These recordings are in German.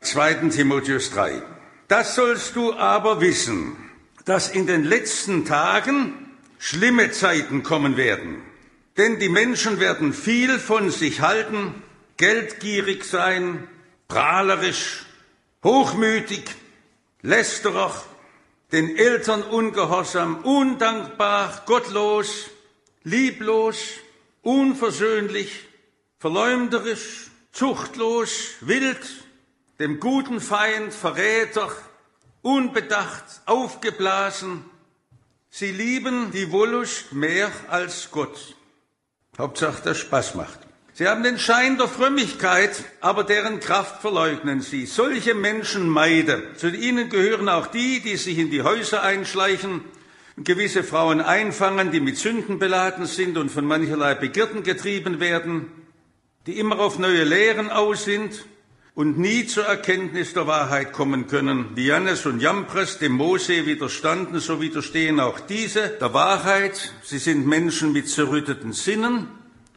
2. Timotheus 3. Das sollst du aber wissen, dass in den letzten Tagen schlimme Zeiten kommen werden. Denn die Menschen werden viel von sich halten, geldgierig sein, prahlerisch, hochmütig, lästerer, den Eltern ungehorsam, undankbar, gottlos, lieblos, unversöhnlich, verleumderisch, zuchtlos, wild, dem guten Feind, Verräter, unbedacht, aufgeblasen. Sie lieben die Wollust mehr als Gott. Hauptsache, dass Spaß macht. Sie haben den Schein der Frömmigkeit, aber deren Kraft verleugnen sie. Solche Menschen meide. Zu ihnen gehören auch die, die sich in die Häuser einschleichen und gewisse Frauen einfangen, die mit Sünden beladen sind und von mancherlei Begierden getrieben werden, die immer auf neue Lehren aus sind und nie zur Erkenntnis der Wahrheit kommen können. Wie Jannes und Jambres dem Mose widerstanden, so widerstehen auch diese der Wahrheit. Sie sind Menschen mit zerrütteten Sinnen,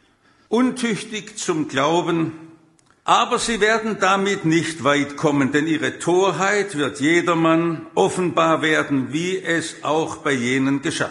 untüchtig zum Glauben, aber sie werden damit nicht weit kommen, denn ihre Torheit wird jedermann offenbar werden, wie es auch bei jenen geschah.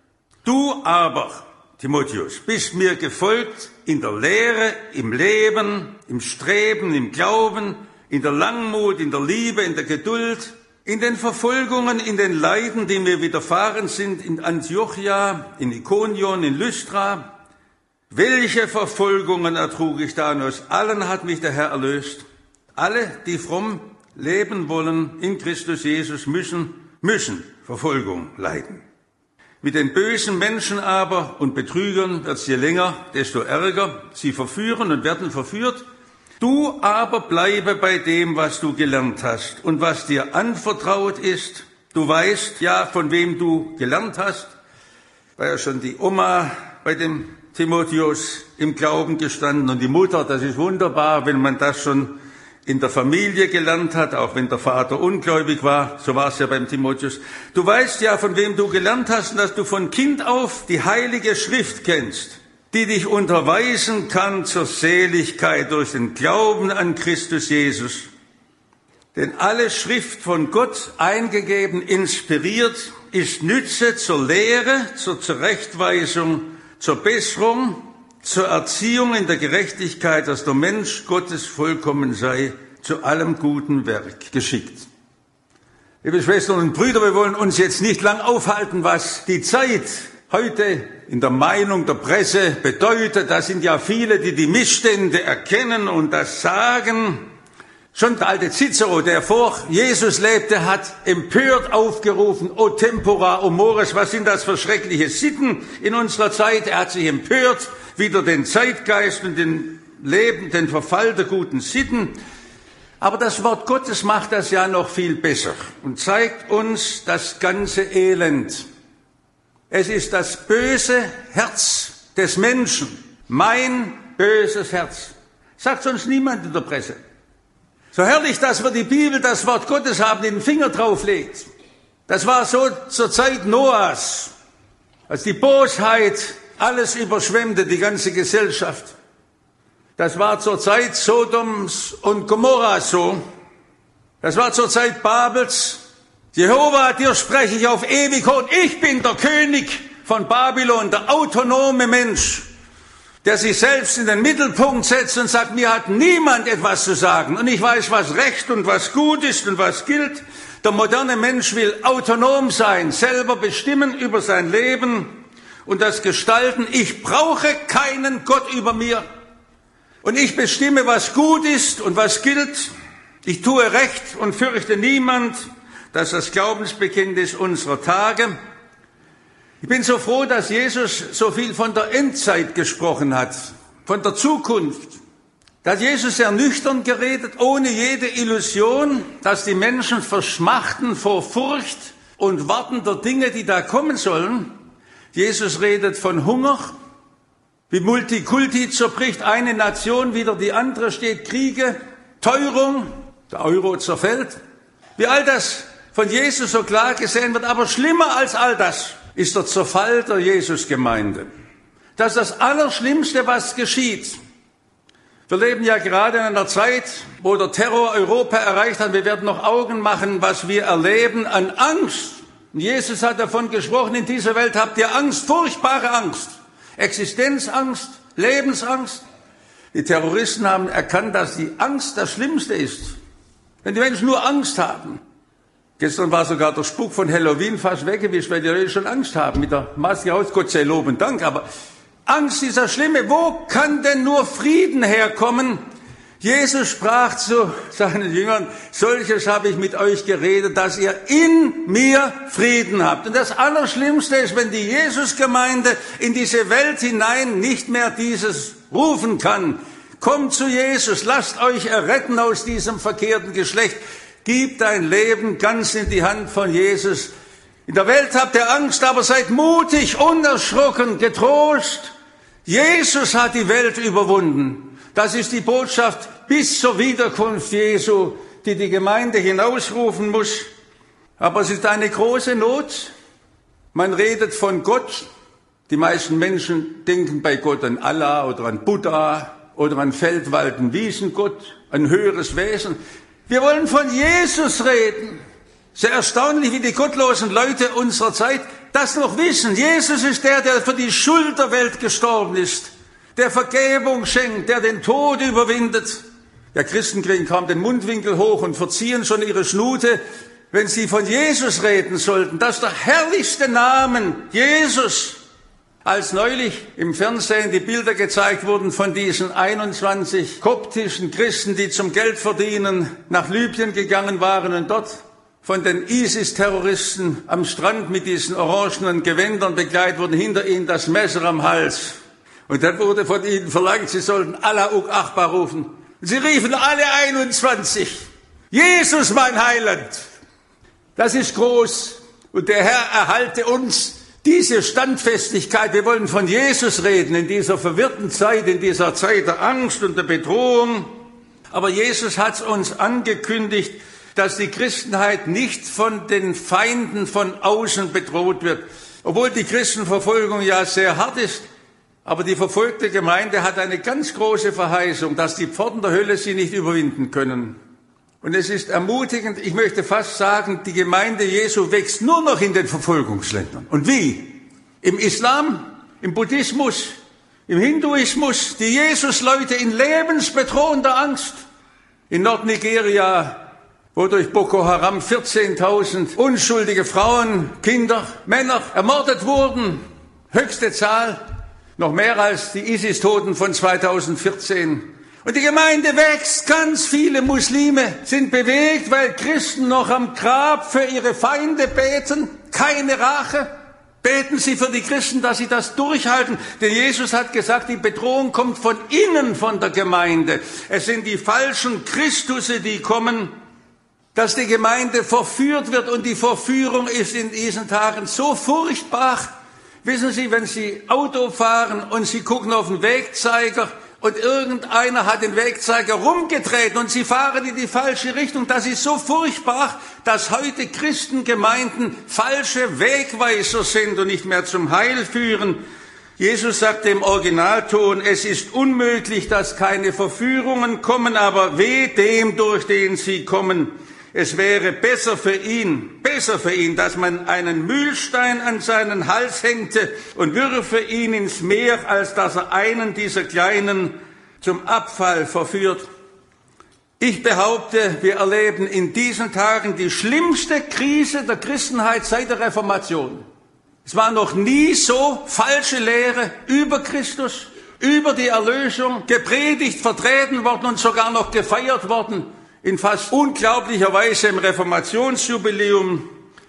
Du aber, Timotheus, bist mir gefolgt in der Lehre, im Leben, im Streben, im Glauben, in der Langmut, in der Liebe, in der Geduld, in den Verfolgungen, in den Leiden, die mir widerfahren sind, in Antiochia, in Ikonion, in Lystra. Welche Verfolgungen ertrug ich da? Und aus allen hat mich der Herr erlöst. Alle, die fromm leben wollen in Christus Jesus, müssen Verfolgung leiden. Mit den bösen Menschen aber und Betrügern wird es je länger, desto ärger. Sie verführen und werden verführt. Du aber bleibe bei dem, was du gelernt hast und was dir anvertraut ist. Du weißt ja, von wem du gelernt hast. War ja schon die Oma bei dem Timotheus im Glauben gestanden und die Mutter. Das ist wunderbar, wenn man das schon in der Familie gelernt hat, auch wenn der Vater ungläubig war. So war es ja beim Timotheus. Du weißt ja, von wem du gelernt hast und dass du von Kind auf die Heilige Schrift kennst, die dich unterweisen kann zur Seligkeit durch den Glauben an Christus Jesus. Denn alle Schrift von Gott eingegeben, inspiriert, ist Nütze zur Lehre, zur Zurechtweisung, zur Besserung, zur Erziehung in der Gerechtigkeit, dass der Mensch Gottes vollkommen sei, zu allem guten Werk geschickt. Liebe Schwestern und Brüder, wir wollen uns jetzt nicht lang aufhalten, was die Zeit heute in der Meinung der Presse bedeutet. Da sind ja viele, die die Missstände erkennen und das sagen. Schon der alte Cicero, der vor Jesus lebte, hat empört aufgerufen, o tempora, o mores, was sind das für schreckliche Sitten in unserer Zeit? Er hat sich empört, wieder den Zeitgeist und den Verfall der guten Sitten. Aber das Wort Gottes macht das ja noch viel besser und zeigt uns das ganze Elend. Es ist das böse Herz des Menschen, mein böses Herz. Sagt uns niemand in der Presse. So herrlich, dass wir die Bibel, das Wort Gottes haben, den Finger drauflegt. Das war so zur Zeit Noahs, als die Bosheit alles überschwemmte, die ganze Gesellschaft. Das war zur Zeit Sodoms und Gomorras so. Das war zur Zeit Babels. Jehova, dir spreche ich auf Ewigkeit. Ich bin der König von Babylon, der autonome Mensch, der sich selbst in den Mittelpunkt setzt und sagt, mir hat niemand etwas zu sagen. Und ich weiß, was Recht und was gut ist und was gilt. Der moderne Mensch will autonom sein, selber bestimmen über sein Leben und das Gestalten. Ich brauche keinen Gott über mir. Und ich bestimme, was gut ist und was gilt. Ich tue Recht und fürchte niemand. Das ist das Glaubensbekenntnis unserer Tage. Ich bin so froh, dass Jesus so viel von der Endzeit gesprochen hat, von der Zukunft. Da hat Jesus sehr nüchtern geredet, ohne jede Illusion, dass die Menschen verschmachten vor Furcht und Warten der Dinge, die da kommen sollen. Jesus redet von Hunger, wie Multikulti zerbricht, eine Nation wider die andere steht, Kriege, Teuerung, der Euro zerfällt. Wie all das von Jesus so klar gesehen wird, aber schlimmer als all das ist der Zerfall der Jesusgemeinde. Das ist das Allerschlimmste, was geschieht. Wir leben ja gerade in einer Zeit, wo der Terror Europa erreicht hat. Wir werden noch Augen machen, was wir erleben an Angst. Und Jesus hat davon gesprochen, in dieser Welt habt ihr Angst, furchtbare Angst. Existenzangst, Lebensangst. Die Terroristen haben erkannt, dass die Angst das Schlimmste ist. Wenn die Menschen nur Angst haben. Gestern war sogar der Spuk von Halloween fast weggewischt, weil die Leute schon Angst haben. Mit der Maske aus, Gott sei Lob und Dank. Aber Angst ist das Schlimme. Wo kann denn nur Frieden herkommen? Jesus sprach zu seinen Jüngern, solches habe ich mit euch geredet, dass ihr in mir Frieden habt. Und das Allerschlimmste ist, wenn die Jesusgemeinde in diese Welt hinein nicht mehr dieses rufen kann. Kommt zu Jesus, lasst euch erretten aus diesem verkehrten Geschlecht. Gib dein Leben ganz in die Hand von Jesus. In der Welt habt ihr Angst, aber seid mutig, unerschrocken, getrost. Jesus hat die Welt überwunden. Das ist die Botschaft bis zur Wiederkunft Jesu, die die Gemeinde hinausrufen muss. Aber es ist eine große Not. Man redet von Gott. Die meisten Menschen denken bei Gott an Allah oder an Buddha oder an Feldwald- und Wiesengott, ein höheres Wesen. Wir wollen von Jesus reden. Sehr erstaunlich, wie die gottlosen Leute unserer Zeit das noch wissen. Jesus ist der, der für die Schuld der Welt gestorben ist, der Vergebung schenkt, der den Tod überwindet. Ja, Christen kriegen kaum den Mundwinkel hoch und verziehen schon ihre Schnute, wenn sie von Jesus reden sollten. Das ist der herrlichste Name, Jesus. Als neulich im Fernsehen die Bilder gezeigt wurden von diesen 21 koptischen Christen, die zum Geldverdienen nach Libyen gegangen waren und dort von den ISIS-Terroristen am Strand mit diesen orangenen Gewändern begleitet wurden, hinter ihnen das Messer am Hals. Und dann wurde von ihnen verlangt, sie sollten Allahu Akbar rufen. Und sie riefen alle 21. Jesus, mein Heiland. Das ist groß. Und der Herr erhalte uns diese Standfestigkeit. Wir wollen von Jesus reden in dieser verwirrten Zeit, in dieser Zeit der Angst und der Bedrohung. Aber Jesus hat uns angekündigt, dass die Christenheit nicht von den Feinden von außen bedroht wird. Obwohl die Christenverfolgung ja sehr hart ist, aber die verfolgte Gemeinde hat eine ganz große Verheißung, dass die Pforten der Hölle sie nicht überwinden können. Und es ist ermutigend, ich möchte fast sagen, die Gemeinde Jesu wächst nur noch in den Verfolgungsländern. Und wie? Im Islam, im Buddhismus, im Hinduismus, die Jesusleute in lebensbedrohender Angst. In Nordnigeria, wo durch Boko Haram 14.000 unschuldige Frauen, Kinder, Männer ermordet wurden. Höchste Zahl, noch mehr als die ISIS-Toten von 2014. Und die Gemeinde wächst, ganz viele Muslime sind bewegt, weil Christen noch am Grab für ihre Feinde beten. Keine Rache. Beten Sie für die Christen, dass sie das durchhalten. Denn Jesus hat gesagt, die Bedrohung kommt von innen, von der Gemeinde. Es sind die falschen Christusse, die kommen, dass die Gemeinde verführt wird. Und die Verführung ist in diesen Tagen so furchtbar. Wissen Sie, wenn Sie Auto fahren und Sie gucken auf den Wegzeiger und irgendeiner hat den Wegzeiger rumgedreht und Sie fahren in die falsche Richtung, das ist so furchtbar, dass heute Christengemeinden falsche Wegweiser sind und nicht mehr zum Heil führen. Jesus sagte im Originalton, es ist unmöglich, dass keine Verführungen kommen, aber weh dem, durch den sie kommen. Es wäre besser für ihn, dass man einen Mühlstein an seinen Hals hängte und würfe ihn ins Meer, als dass er einen dieser Kleinen zum Abfall verführt. Ich behaupte, wir erleben in diesen Tagen die schlimmste Krise der Christenheit seit der Reformation. Es war noch nie so falsche Lehre über Christus, über die Erlösung, gepredigt, vertreten worden und sogar noch gefeiert worden. In fast unglaublicher Weise im Reformationsjubiläum.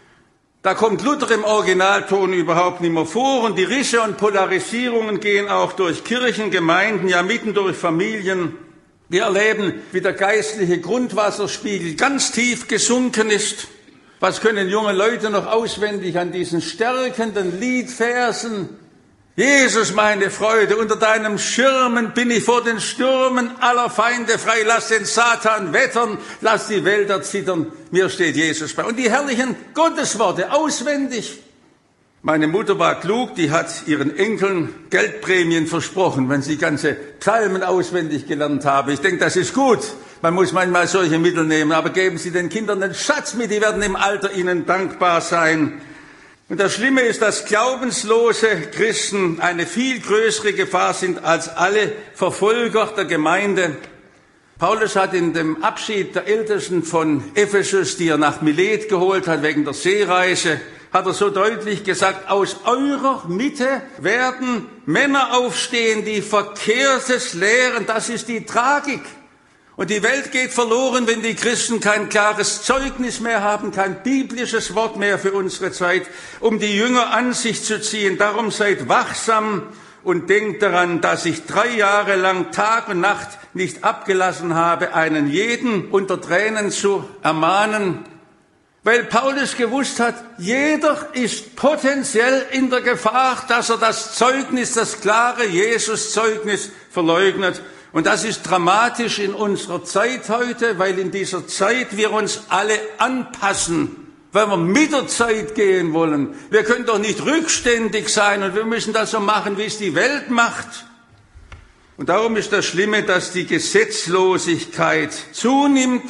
Da kommt Luther im Originalton überhaupt nicht mehr vor und die Risse und Polarisierungen gehen auch durch Kirchen, Gemeinden, ja mitten durch Familien. Wir erleben, wie der geistliche Grundwasserspiegel ganz tief gesunken ist. Was können junge Leute noch auswendig an diesen stärkenden Liedversen? Jesus, meine Freude, unter deinem Schirmen bin ich vor den Stürmen aller Feinde frei. Lass den Satan wettern, lass die Wälder zittern. Mir steht Jesus bei. Und die herrlichen Gottesworte auswendig. Meine Mutter war klug, die hat ihren Enkeln Geldprämien versprochen, wenn sie ganze Psalmen auswendig gelernt haben. Ich denke, das ist gut. Man muss manchmal solche Mittel nehmen, aber geben Sie den Kindern einen Schatz mit, die werden im Alter Ihnen dankbar sein. Und das Schlimme ist, dass glaubenslose Christen eine viel größere Gefahr sind als alle Verfolger der Gemeinde. Paulus hat in dem Abschied der Ältesten von Ephesus, die er nach Milet geholt hat wegen der Seereise, hat er so deutlich gesagt, aus eurer Mitte werden Männer aufstehen, die Verkehrtes lehren. Das ist die Tragik. Und die Welt geht verloren, wenn die Christen kein klares Zeugnis mehr haben, kein biblisches Wort mehr für unsere Zeit, um die Jünger an sich zu ziehen. Darum seid wachsam und denkt daran, dass ich 3 Jahre lang Tag und Nacht nicht abgelassen habe, einen jeden unter Tränen zu ermahnen, weil Paulus gewusst hat, jeder ist potenziell in der Gefahr, dass er das Zeugnis, das klare Jesus-Zeugnis verleugnet. Und das ist dramatisch in unserer Zeit heute, weil in dieser Zeit wir uns alle anpassen, weil wir mit der Zeit gehen wollen. Wir können doch nicht rückständig sein und wir müssen das so machen, wie es die Welt macht. Und darum ist das Schlimme, dass die Gesetzlosigkeit zunimmt.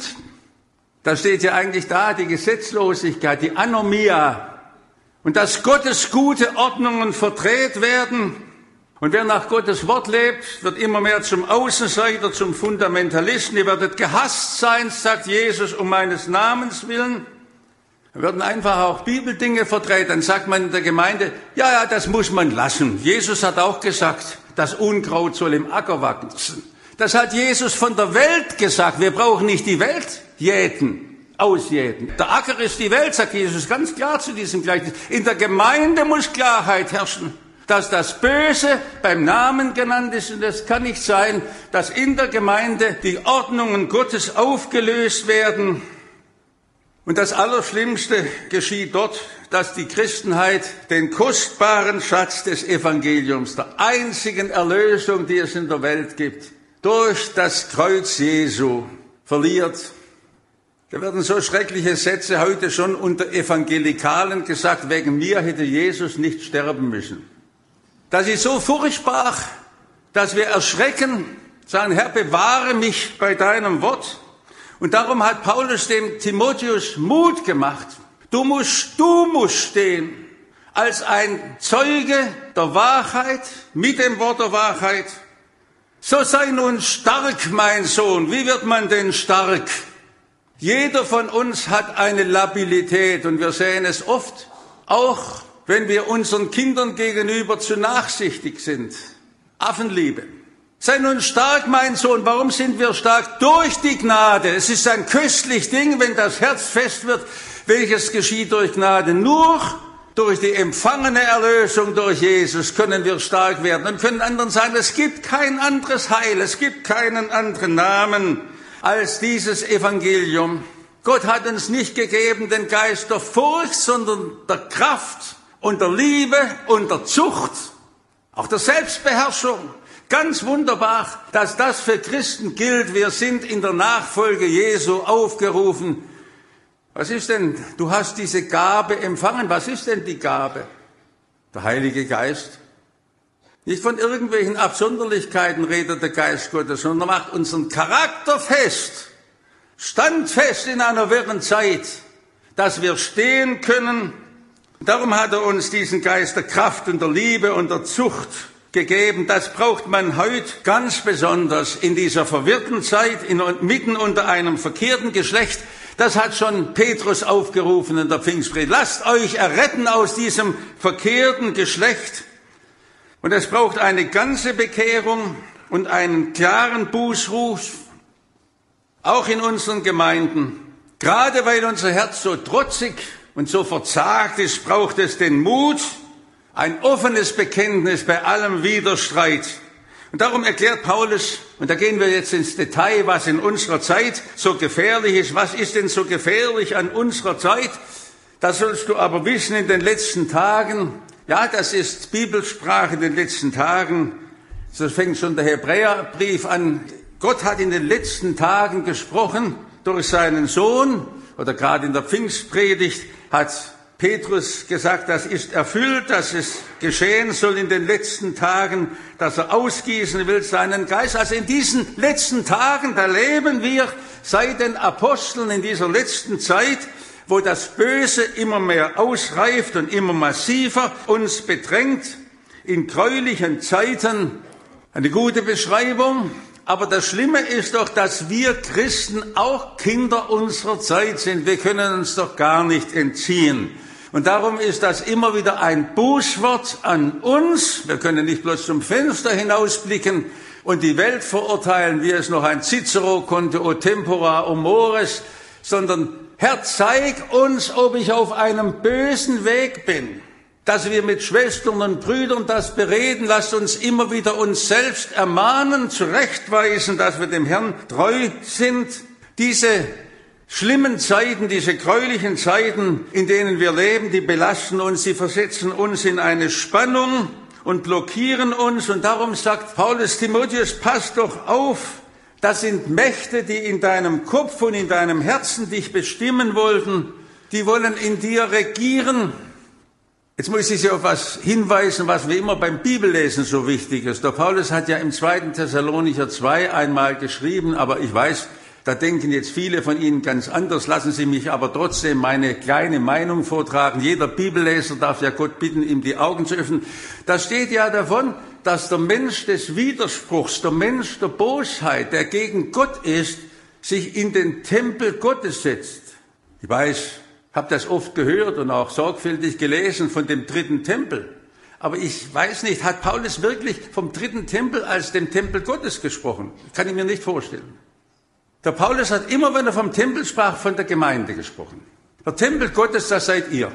Da steht ja eigentlich da, die Gesetzlosigkeit, die Anomia. Und dass Gottes gute Ordnungen verdreht werden. Und wer nach Gottes Wort lebt, wird immer mehr zum Außenseiter, zum Fundamentalisten. Ihr werdet gehasst sein, sagt Jesus, um meines Namens willen. Wir werden einfach auch Bibeldinge verdreht. Dann sagt man in der Gemeinde, ja, das muss man lassen. Jesus hat auch gesagt, das Unkraut soll im Acker wachsen. Das hat Jesus von der Welt gesagt. Wir brauchen nicht die Welt ausjäten. Der Acker ist die Welt, sagt Jesus ganz klar zu diesem Gleichnis. In der Gemeinde muss Klarheit herrschen. Dass das Böse beim Namen genannt ist, und es kann nicht sein, dass in der Gemeinde die Ordnungen Gottes aufgelöst werden. Und das Allerschlimmste geschieht dort, dass die Christenheit den kostbaren Schatz des Evangeliums, der einzigen Erlösung, die es in der Welt gibt, durch das Kreuz Jesu verliert. Da werden so schreckliche Sätze heute schon unter Evangelikalen gesagt, wegen mir hätte Jesus nicht sterben müssen. Das ist so furchtbar, dass wir erschrecken, sagen, Herr, bewahre mich bei deinem Wort. Und darum hat Paulus dem Timotheus Mut gemacht. Du musst stehen als ein Zeuge der Wahrheit, mit dem Wort der Wahrheit. So sei nun stark, mein Sohn. Wie wird man denn stark? Jeder von uns hat eine Labilität und wir sehen es oft, auch wenn wir unseren Kindern gegenüber zu nachsichtig sind. Affenliebe. Sei nun stark, mein Sohn. Warum sind wir stark? Durch die Gnade. Es ist ein köstlich Ding, wenn das Herz fest wird. Welches geschieht durch Gnade? Nur durch die empfangene Erlösung durch Jesus können wir stark werden und können anderen sagen, es gibt kein anderes Heil, es gibt keinen anderen Namen als dieses Evangelium. Gott hat uns nicht gegeben den Geist der Furcht, sondern der Kraft und der Liebe und der Zucht, auch der Selbstbeherrschung. Ganz wunderbar, dass das für Christen gilt. Wir sind in der Nachfolge Jesu aufgerufen. Was ist denn, du hast diese Gabe empfangen. Was ist denn die Gabe? Der Heilige Geist. Nicht von irgendwelchen Absonderlichkeiten redet der Geist Gottes, sondern macht unseren Charakter fest, standfest in einer wirren Zeit, dass wir stehen können. Darum hat er uns diesen Geist der Kraft und der Liebe und der Zucht gegeben. Das braucht man heute ganz besonders in dieser verwirrten Zeit, mitten unter einem verkehrten Geschlecht. Das hat schon Petrus aufgerufen in der Pfingstpredigt. Lasst euch erretten aus diesem verkehrten Geschlecht. Und es braucht eine ganze Bekehrung und einen klaren Bußruf, auch in unseren Gemeinden. Gerade weil unser Herz so trotzig und so verzagt ist, braucht es den Mut, ein offenes Bekenntnis bei allem Widerstreit. Und darum erklärt Paulus, und da gehen wir jetzt ins Detail, was in unserer Zeit so gefährlich ist. Was ist denn so gefährlich an unserer Zeit? Das sollst du aber wissen in den letzten Tagen. Ja, das ist Bibelsprache in den letzten Tagen. So fängt schon der Hebräerbrief an. Gott hat in den letzten Tagen gesprochen durch seinen Sohn, oder gerade in der Pfingstpredigt hat Petrus gesagt, das ist erfüllt, dass es geschehen soll in den letzten Tagen, dass er ausgießen will seinen Geist. Also in diesen letzten Tagen, da leben wir seit den Aposteln in dieser letzten Zeit, wo das Böse immer mehr ausreift und immer massiver uns bedrängt, in gräulichen Zeiten. Eine gute Beschreibung. Aber das Schlimme ist doch, dass wir Christen auch Kinder unserer Zeit sind. Wir können uns doch gar nicht entziehen. Und darum ist das immer wieder ein Bußwort an uns. Wir können nicht bloß zum Fenster hinausblicken und die Welt verurteilen, wie es noch ein Cicero konnte, o tempora, o mores, sondern Herr, zeig uns, ob ich auf einem bösen Weg bin. Dass wir mit Schwestern und Brüdern das bereden, lasst uns immer wieder uns selbst ermahnen, zurechtweisen, dass wir dem Herrn treu sind. Diese schlimmen Zeiten, diese gräulichen Zeiten, in denen wir leben, die belasten uns, sie versetzen uns in eine Spannung und blockieren uns. Und darum sagt Paulus Timotheus, pass doch auf, das sind Mächte, die in deinem Kopf und in deinem Herzen dich bestimmen wollten, die wollen in dir regieren. Jetzt muss ich Sie auf was hinweisen, was wir immer beim Bibellesen so wichtig ist. Der Paulus hat ja im 2. Thessalonicher 2 einmal geschrieben, aber ich weiß, da denken jetzt viele von Ihnen ganz anders. Lassen Sie mich aber trotzdem meine kleine Meinung vortragen. Jeder Bibelleser darf ja Gott bitten, ihm die Augen zu öffnen. Da steht ja davon, dass der Mensch des Widerspruchs, der Mensch der Bosheit, der gegen Gott ist, sich in den Tempel Gottes setzt. Ich weiß, habe das oft gehört und auch sorgfältig gelesen von dem dritten Tempel. Aber ich weiß nicht, hat Paulus wirklich vom dritten Tempel als dem Tempel Gottes gesprochen? Das kann ich mir nicht vorstellen. Der Paulus hat immer, wenn er vom Tempel sprach, von der Gemeinde gesprochen. Der Tempel Gottes, das seid ihr.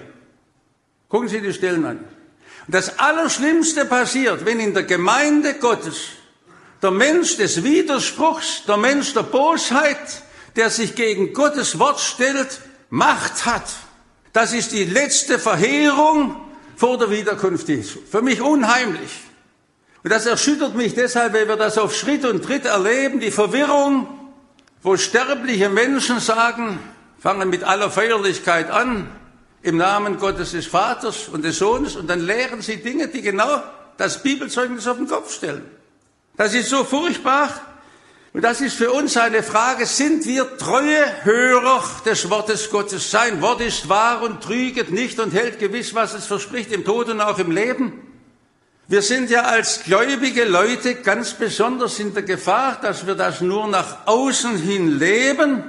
Gucken Sie die Stellen an. Und das Allerschlimmste passiert, wenn in der Gemeinde Gottes der Mensch des Widerspruchs, der Mensch der Bosheit, der sich gegen Gottes Wort stellt, Macht hat. Das ist die letzte Verheerung vor der Wiederkunft Jesu. Für mich unheimlich. Und das erschüttert mich deshalb, weil wir das auf Schritt und Tritt erleben, die Verwirrung, wo sterbliche Menschen sagen, fangen mit aller Feierlichkeit an, im Namen Gottes des Vaters und des Sohnes, und dann lehren sie Dinge, die genau das Bibelzeugnis auf den Kopf stellen. Das ist so furchtbar. Und das ist für uns eine Frage, sind wir treue Hörer des Wortes Gottes? Sein Wort ist wahr und trüget nicht und hält gewiss, was es verspricht, im Tod und auch im Leben. Wir sind ja als gläubige Leute ganz besonders in der Gefahr, dass wir das nur nach außen hin leben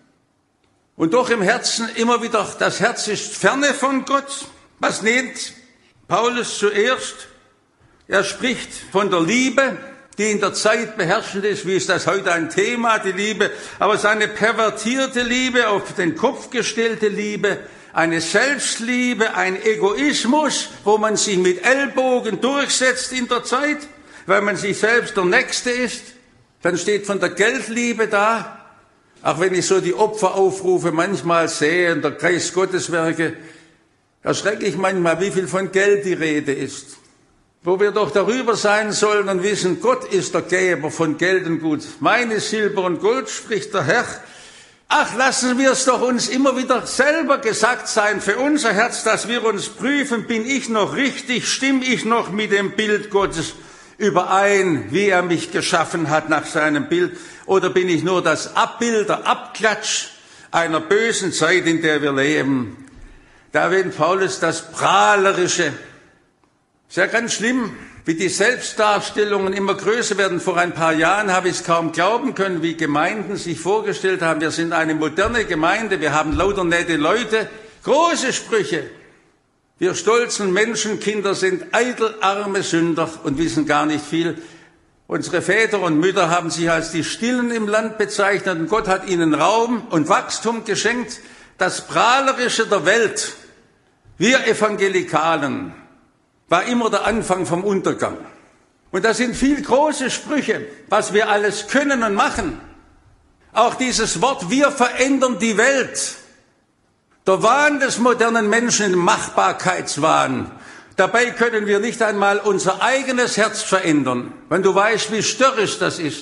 und doch im Herzen immer wieder, das Herz ist ferne von Gott. Was nennt Paulus zuerst? Er spricht von der Liebe, die in der Zeit beherrschend ist. Wie ist das heute ein Thema, die Liebe? Aber seine pervertierte Liebe, auf den Kopf gestellte Liebe, eine Selbstliebe, ein Egoismus, wo man sich mit Ellbogen durchsetzt in der Zeit, weil man sich selbst der Nächste ist. Dann steht von der Geldliebe da. Auch wenn ich so die Opferaufrufe manchmal sehe in der Kreis Gotteswerke, erschrecke ich manchmal, wie viel von Geld die Rede ist. Wo wir doch darüber sein sollen und wissen, Gott ist der Geber von Geld und Gut. Meine Silber und Gold, spricht der Herr. Ach, lassen wir es doch uns immer wieder selber gesagt sein für unser Herz, dass wir uns prüfen, bin ich noch richtig, stimme ich noch mit dem Bild Gottes überein, wie er mich geschaffen hat nach seinem Bild, oder bin ich nur das Abbild, der Abklatsch einer bösen Zeit, in der wir leben. Da erwähnt Paulus das Prahlerische. Ist ja ganz schlimm, wie die Selbstdarstellungen immer größer werden. Vor ein paar Jahren habe ich es kaum glauben können, wie Gemeinden sich vorgestellt haben, wir sind eine moderne Gemeinde, wir haben lauter nette Leute, große Sprüche. Wir stolzen Menschenkinder sind eitel, arme Sünder und wissen gar nicht viel. Unsere Väter und Mütter haben sich als die Stillen im Land bezeichnet und Gott hat ihnen Raum und Wachstum geschenkt. Das Prahlerische der Welt, wir Evangelikalen, war immer der Anfang vom Untergang. Und das sind viel große Sprüche, was wir alles können und machen. Auch dieses Wort, wir verändern die Welt. Der Wahn des modernen Menschen, Machbarkeitswahn. Dabei können wir nicht einmal unser eigenes Herz verändern, wenn du weißt, wie störrisch das ist.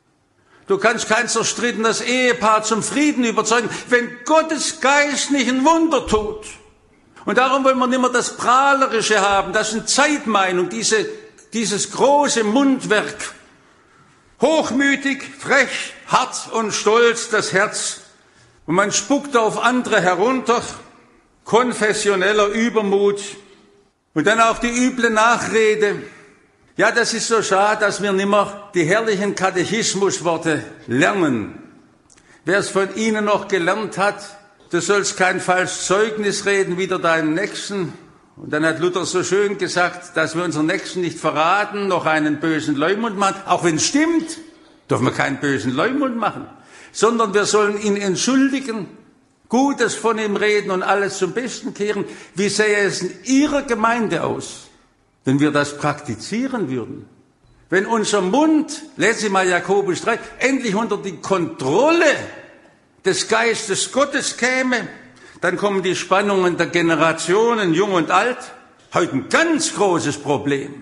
Du kannst kein zerstrittenes Ehepaar zum Frieden überzeugen, wenn Gottes Geist nicht ein Wunder tut. Und darum wollen wir nicht mehr das Prahlerische haben, das ist eine Zeitmeinung, dieses große Mundwerk. Hochmütig, frech, hart und stolz das Herz. Und man spuckt auf andere herunter, konfessioneller Übermut. Und dann auch die üble Nachrede. Ja, das ist so schade, dass wir nicht mehr die herrlichen Katechismusworte lernen. Wer es von Ihnen noch gelernt hat, du sollst kein falsches Zeugnis reden wider deinen Nächsten. Und dann hat Luther so schön gesagt, dass wir unseren Nächsten nicht verraten, noch einen bösen Leumund machen. Auch wenn es stimmt, dürfen wir keinen bösen Leumund machen, sondern wir sollen ihn entschuldigen, Gutes von ihm reden und alles zum Besten kehren. Wie sähe es in Ihrer Gemeinde aus, wenn wir das praktizieren würden? Wenn unser Mund, letztes Mal Jakobus 3, endlich unter die Kontrolle des Geistes Gottes käme, dann kommen die Spannungen der Generationen, jung und alt. Heute ein ganz großes Problem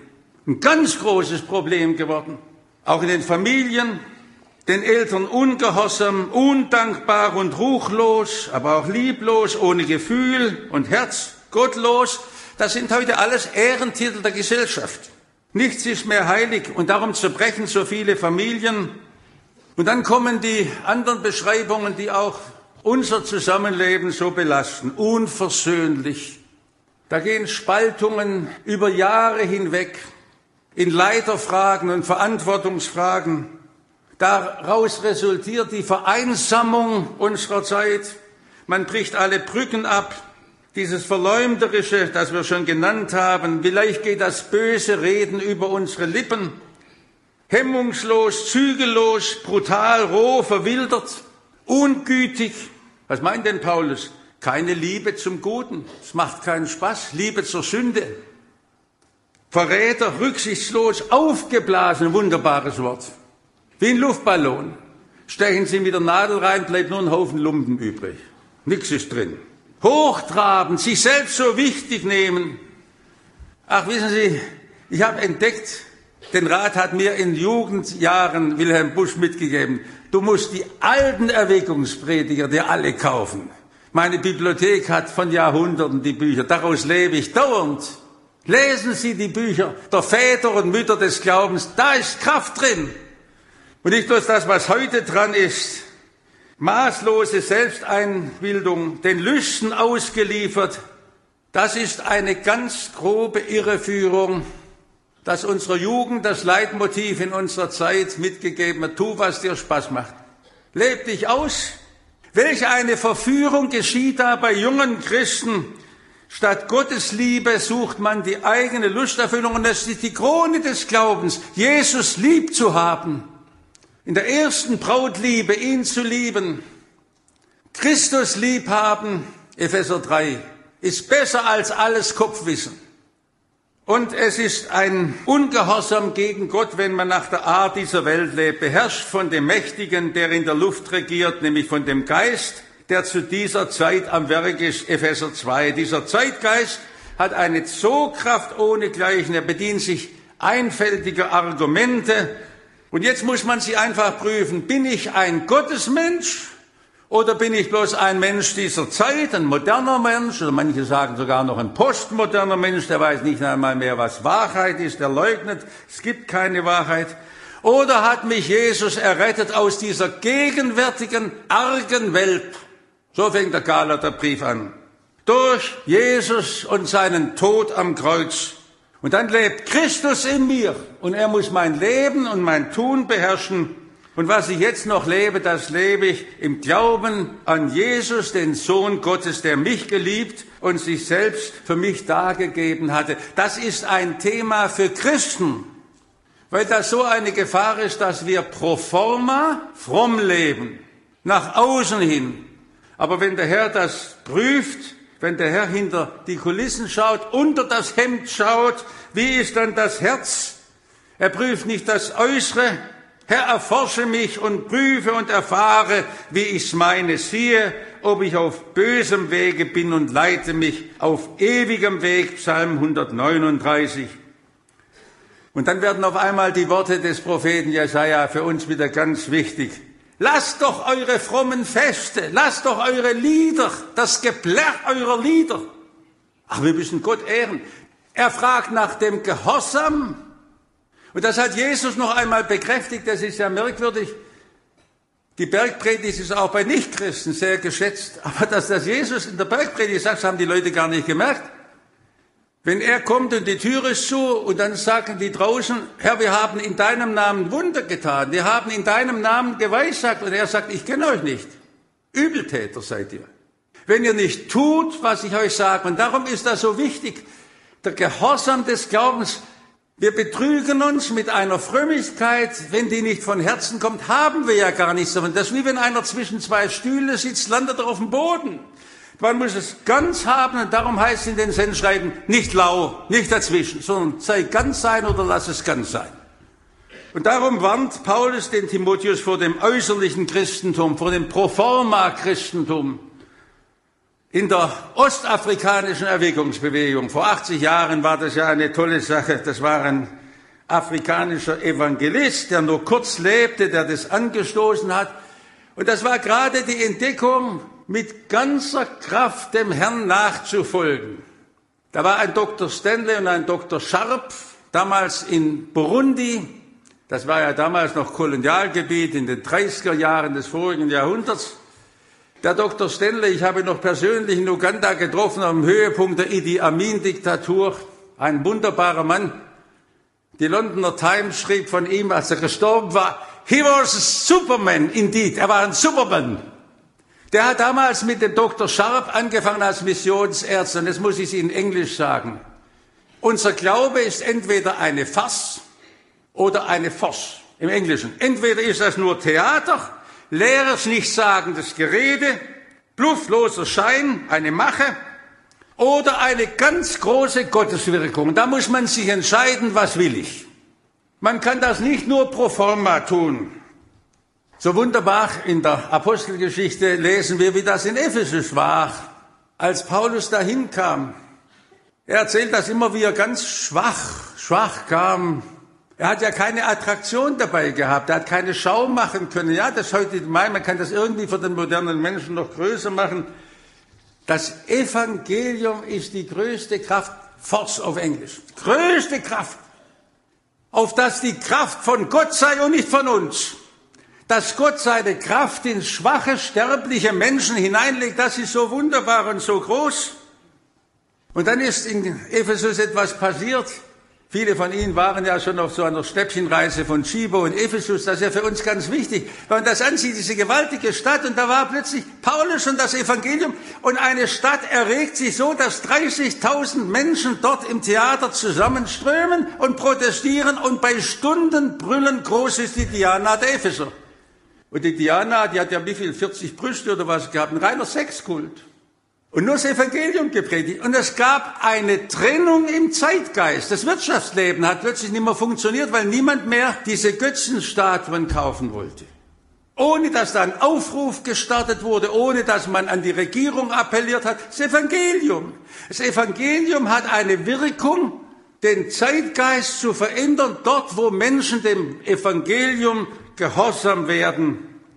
geworden. Auch in den Familien, den Eltern ungehorsam, undankbar und ruchlos, aber auch lieblos, ohne Gefühl und Herz, gottlos. Das sind heute alles Ehrentitel der Gesellschaft. Nichts ist mehr heilig und darum zerbrechen so viele Familien. Und dann kommen die anderen Beschreibungen, die auch unser Zusammenleben so belasten. Unversöhnlich. Da gehen Spaltungen über Jahre hinweg in Leiterfragen und Verantwortungsfragen. Daraus resultiert die Vereinsamung unserer Zeit. Man bricht alle Brücken ab. Dieses Verleumderische, das wir schon genannt haben, vielleicht geht das böse Reden über unsere Lippen. Hemmungslos, zügellos, brutal, roh, verwildert, ungütig. Was meint denn Paulus? Keine Liebe zum Guten. Es macht keinen Spaß. Liebe zur Sünde. Verräter, rücksichtslos, aufgeblasen, wunderbares Wort. Wie ein Luftballon. Stechen Sie mit der Nadel rein, bleibt nur ein Haufen Lumpen übrig. Nichts ist drin. Hochtrabend, sich selbst so wichtig nehmen. Ach, wissen Sie, ich habe entdeckt, den Rat hat mir in Jugendjahren Wilhelm Busch mitgegeben. Du musst die alten Erweckungsprediger dir alle kaufen. Meine Bibliothek hat von Jahrhunderten die Bücher. Daraus lebe ich dauernd. Lesen Sie die Bücher der Väter und Mütter des Glaubens. Da ist Kraft drin. Und nicht bloß das, was heute dran ist. Maßlose Selbsteinbildung, den Lüsten ausgeliefert. Das ist eine ganz grobe Irreführung, dass unserer Jugend das Leitmotiv in unserer Zeit mitgegeben hat. Tu, was dir Spaß macht. Leb dich aus. Welch eine Verführung geschieht da bei jungen Christen. Statt Gottes Liebe sucht man die eigene Lusterfüllung. Und das ist die Krone des Glaubens, Jesus lieb zu haben. In der ersten Brautliebe, ihn zu lieben. Christus lieb haben, Epheser 3, ist besser als alles Kopfwissen. Und es ist ein Ungehorsam gegen Gott, wenn man nach der Art dieser Welt lebt, beherrscht von dem Mächtigen, der in der Luft regiert, nämlich von dem Geist, der zu dieser Zeit am Werk ist, Epheser 2. Dieser Zeitgeist hat eine Zugkraft ohnegleichen, er bedient sich einfältiger Argumente. Und jetzt muss man sie einfach prüfen, bin ich ein Gottesmensch oder bin ich bloß ein Mensch dieser Zeit, ein moderner Mensch, oder manche sagen sogar noch ein postmoderner Mensch, der weiß nicht einmal mehr, was Wahrheit ist, der leugnet, es gibt keine Wahrheit. Oder hat mich Jesus errettet aus dieser gegenwärtigen, argen Welt? So fängt der Galaterbrief an. Durch Jesus und seinen Tod am Kreuz. Und dann lebt Christus in mir und er muss mein Leben und mein Tun beherrschen. Und was ich jetzt noch lebe, das lebe ich im Glauben an Jesus, den Sohn Gottes, der mich geliebt und sich selbst für mich dargegeben hatte. Das ist ein Thema für Christen, weil das so eine Gefahr ist, dass wir pro forma fromm leben, nach außen hin. Aber wenn der Herr das prüft, wenn der Herr hinter die Kulissen schaut, unter das Hemd schaut, wie ist dann das Herz? Er prüft nicht das Äußere. Herr, erforsche mich und prüfe und erfahre, wie ich's meine. Siehe, ob ich auf bösem Wege bin und leite mich auf ewigem Weg. Psalm 139. Und dann werden auf einmal die Worte des Propheten Jesaja für uns wieder ganz wichtig. Lasst doch eure frommen Feste, lasst doch eure Lieder, das Geplärr eurer Lieder. Aber wir müssen Gott ehren. Er fragt nach dem Gehorsam. Und das hat Jesus noch einmal bekräftigt. Das ist ja merkwürdig. Die Bergpredigt ist auch bei Nichtchristen sehr geschätzt. Aber dass das Jesus in der Bergpredigt sagt, haben die Leute gar nicht gemerkt. Wenn er kommt und die Tür ist zu und dann sagen die draußen, Herr, wir haben in deinem Namen Wunder getan. Wir haben in deinem Namen geweissagt. Und er sagt, ich kenne euch nicht. Übeltäter seid ihr. Wenn ihr nicht tut, was ich euch sage. Und darum ist das so wichtig. Der Gehorsam des Glaubens. Wir betrügen uns mit einer Frömmigkeit, wenn die nicht von Herzen kommt, haben wir ja gar nichts davon. Das ist wie wenn einer zwischen zwei Stühle sitzt, landet er auf dem Boden. Man muss es ganz haben und darum heißt in den Sendschreiben, nicht lau, nicht dazwischen, sondern sei ganz sein oder lass es ganz sein. Und darum warnt Paulus den Timotheus vor dem äußerlichen Christentum, vor dem Proforma-Christentum. In der ostafrikanischen Erweckungsbewegung, vor 80 Jahren war das ja eine tolle Sache. Das war ein afrikanischer Evangelist, der nur kurz lebte, der das angestoßen hat. Und das war gerade die Entdeckung, mit ganzer Kraft dem Herrn nachzufolgen. Da war ein Dr. Stanley und ein Dr. Sharp, damals in Burundi. Das war ja damals noch Kolonialgebiet in den 30er Jahren des vorigen Jahrhunderts. Der Dr. Stanley, ich habe ihn noch persönlich in Uganda getroffen, am Höhepunkt der Idi Amin-Diktatur. Ein wunderbarer Mann. Die Londoner Times schrieb von ihm, als er gestorben war, he was a Superman indeed. Er war ein Superman. Der hat damals mit dem Dr. Sharp angefangen als Missionsärzt. Und das muss ich Ihnen in Englisch sagen. Unser Glaube ist entweder eine Farce oder eine Force im Englischen. Entweder ist das nur Theater, leeres, nichtssagendes Gerede, bluffloser Schein, eine Mache oder eine ganz große Gotteswirkung. Da muss man sich entscheiden, was will ich. Man kann das nicht nur pro forma tun. So wunderbar in der Apostelgeschichte lesen wir, wie das in Ephesus war, als Paulus dahin kam. Er erzählt das immer, wie er ganz schwach kam. Er hat ja keine Attraktion dabei gehabt, er hat keine Schau machen können. Ja, das ist heute man kann das irgendwie für den modernen Menschen noch größer machen. Das Evangelium ist die größte Kraft, Force auf Englisch, größte Kraft, auf dass die Kraft von Gott sei und nicht von uns. Dass Gott seine Kraft in schwache, sterbliche Menschen hineinlegt, das ist so wunderbar und so groß. Und dann ist in Ephesus etwas passiert. Viele von Ihnen waren ja schon auf so einer Stäbchenreise von Chibo in Ephesus. Das ist ja für uns ganz wichtig. Wenn man das ansieht, diese gewaltige Stadt, und da war plötzlich Paulus und das Evangelium. Und eine Stadt erregt sich so, dass 30.000 Menschen dort im Theater zusammenströmen und protestieren und bei Stunden brüllen, groß ist die Diana der Epheser. Und die Diana, die hat ja wie viel, 40 Brüste oder was gehabt, ein reiner Sexkult. Und nur das Evangelium gepredigt. Und es gab eine Trennung im Zeitgeist. Das Wirtschaftsleben hat plötzlich nicht mehr funktioniert, weil niemand mehr diese Götzenstatuen kaufen wollte. Ohne dass da ein Aufruf gestartet wurde, ohne dass man an die Regierung appelliert hat. Das Evangelium. Das Evangelium hat eine Wirkung, den Zeitgeist zu verändern, dort wo Menschen dem Evangelium gehorsam werden.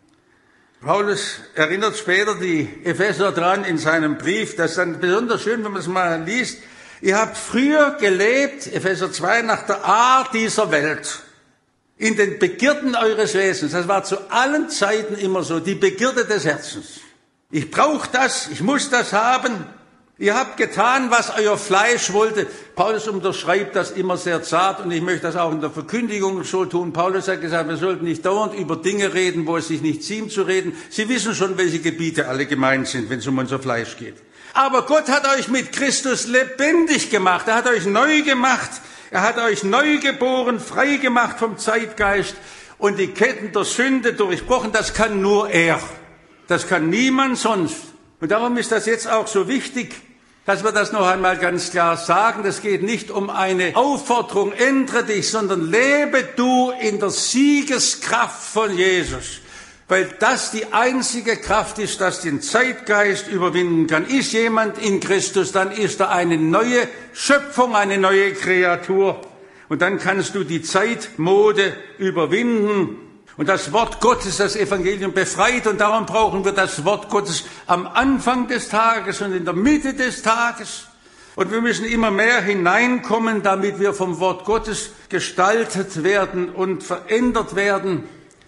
Paulus erinnert später die Epheser dran in seinem Brief, das ist dann besonders schön, wenn man es mal liest. Ihr habt früher gelebt, Epheser 2, nach der Art dieser Welt, in den Begierden eures Wesens. Das war zu allen Zeiten immer so, die Begierde des Herzens. Ich brauche das, ich muss das haben. Ihr habt getan, was euer Fleisch wollte. Paulus unterschreibt das immer sehr zart und ich möchte das auch in der Verkündigung so tun. Paulus hat gesagt, wir sollten nicht dauernd über Dinge reden, wo es sich nicht ziemt zu reden. Sie wissen schon, welche Gebiete alle gemeint sind, wenn es um unser Fleisch geht. Aber Gott hat euch mit Christus lebendig gemacht. Er hat euch neu gemacht. Er hat euch neu geboren, frei gemacht vom Zeitgeist und die Ketten der Sünde durchbrochen. Das kann nur er. Das kann niemand sonst. Und darum ist das jetzt auch so wichtig, dass wir das noch einmal ganz klar sagen. Das geht nicht um eine Aufforderung, ändere dich, sondern lebe du in der Siegeskraft von Jesus. Weil das die einzige Kraft ist, das den Zeitgeist überwinden kann. Ist jemand in Christus, dann ist er eine neue Schöpfung, eine neue Kreatur. Und dann kannst du die Zeitmode überwinden. Und das Wort Gottes, das Evangelium befreit. Und darum brauchen wir das Wort Gottes am Anfang des Tages und in der Mitte des Tages. Und wir müssen immer mehr hineinkommen, damit wir vom Wort Gottes gestaltet werden und verändert werden.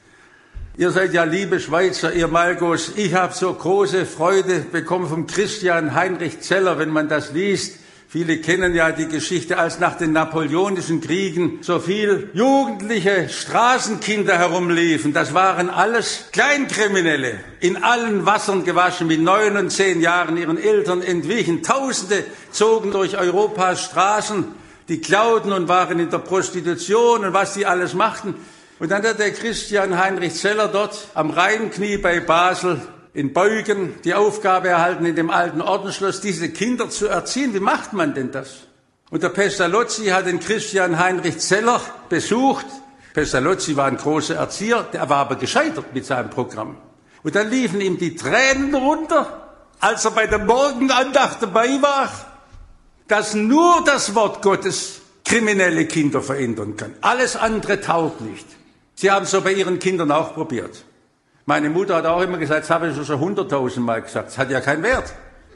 Ihr seid ja liebe Schweizer, ihr Malgos. Ich habe so große Freude bekommen vom Christian Heinrich Zeller, wenn man das liest. Viele kennen ja die Geschichte, als nach den napoleonischen Kriegen so viel jugendliche Straßenkinder herumliefen. Das waren alles Kleinkriminelle, in allen Wassern gewaschen, mit 9 und 10 Jahren ihren Eltern entwichen. Tausende zogen durch Europas Straßen, die klauten und waren in der Prostitution und was die alles machten. Und dann hat der Christian Heinrich Zeller dort am Rheinknie bei Basel in Beugen die Aufgabe erhalten, in dem alten Ordensschloss diese Kinder zu erziehen. Wie macht man denn das? Und der Pestalozzi hat den Christian Heinrich Zeller besucht. Pestalozzi war ein großer Erzieher, der war aber gescheitert mit seinem Programm. Und dann liefen ihm die Tränen runter, als er bei der Morgenandacht dabei war, dass nur das Wort Gottes kriminelle Kinder verändern kann. Alles andere taugt nicht. Sie haben es so bei Ihren Kindern auch probiert. Meine Mutter hat auch immer gesagt, das habe ich schon 100.000 Mal gesagt, das hat ja keinen Wert.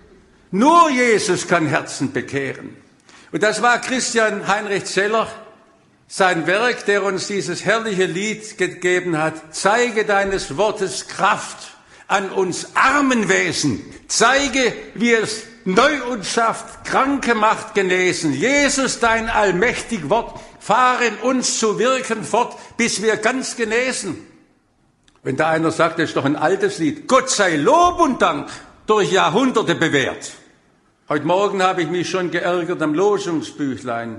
Nur Jesus kann Herzen bekehren. Und das war Christian Heinrich Zeller, sein Werk, der uns dieses herrliche Lied gegeben hat. Zeige deines Wortes Kraft an uns armen Wesen. Zeige, wie es neu uns schafft, Kranke macht genesen. Jesus, dein allmächtig Wort, fahre in uns zu wirken fort, bis wir ganz genesen. Wenn da einer sagt, das ist doch ein altes Lied, Gott sei Lob und Dank, durch Jahrhunderte bewährt. Heute Morgen habe ich mich schon geärgert am Losungsbüchlein.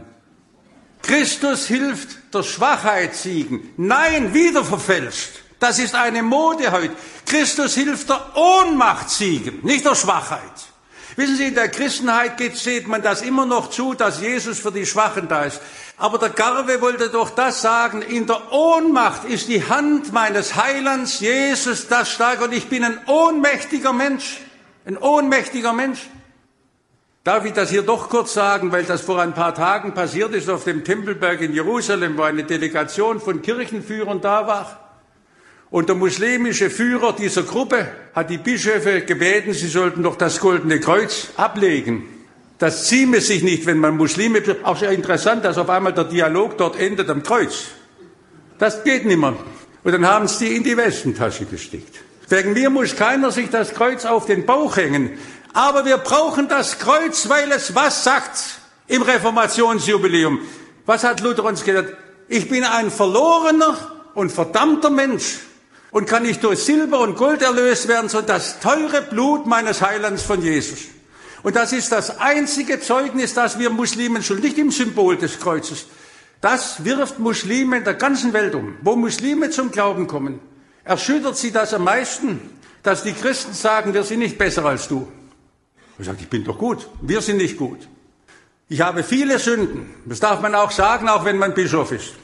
Christus hilft der Schwachheit siegen. Nein, wieder verfälscht. Das ist eine Mode heute. Christus hilft der Ohnmacht siegen, nicht der Schwachheit. Wissen Sie, in der Christenheit sieht man das immer noch zu, dass Jesus für die Schwachen da ist. Aber der Garve wollte doch das sagen, in der Ohnmacht ist die Hand meines Heilands, Jesus, das stark, und ich bin ein ohnmächtiger Mensch. Ein ohnmächtiger Mensch. Darf ich das hier doch kurz sagen, weil das vor ein paar Tagen passiert ist auf dem Tempelberg in Jerusalem, wo eine Delegation von Kirchenführern da war. Und der muslimische Führer dieser Gruppe hat die Bischöfe gebeten, sie sollten doch das Goldene Kreuz ablegen. Das zieme sich nicht, wenn man Muslime... Auch sehr interessant, dass auf einmal der Dialog dort endet am Kreuz. Das geht nicht mehr. Und dann haben sie die in die Westentasche gesteckt. Wegen mir muss keiner sich das Kreuz auf den Bauch hängen. Aber wir brauchen das Kreuz, weil es was sagt im Reformationsjubiläum. Was hat Luther uns gesagt? Ich bin ein verlorener und verdammter Mensch und kann nicht durch Silber und Gold erlöst werden, sondern das teure Blut meines Heilands von Jesus. Und das ist das einzige Zeugnis, das wir Muslimen schon nicht im Symbol des Kreuzes. Das wirft Muslime in der ganzen Welt um. Wo Muslime zum Glauben kommen, erschüttert sie das am meisten, dass die Christen sagen, wir sind nicht besser als du. Ich sage, ich bin doch gut. Wir sind nicht gut. Ich habe viele Sünden. Das darf man auch sagen, auch wenn man Bischof ist.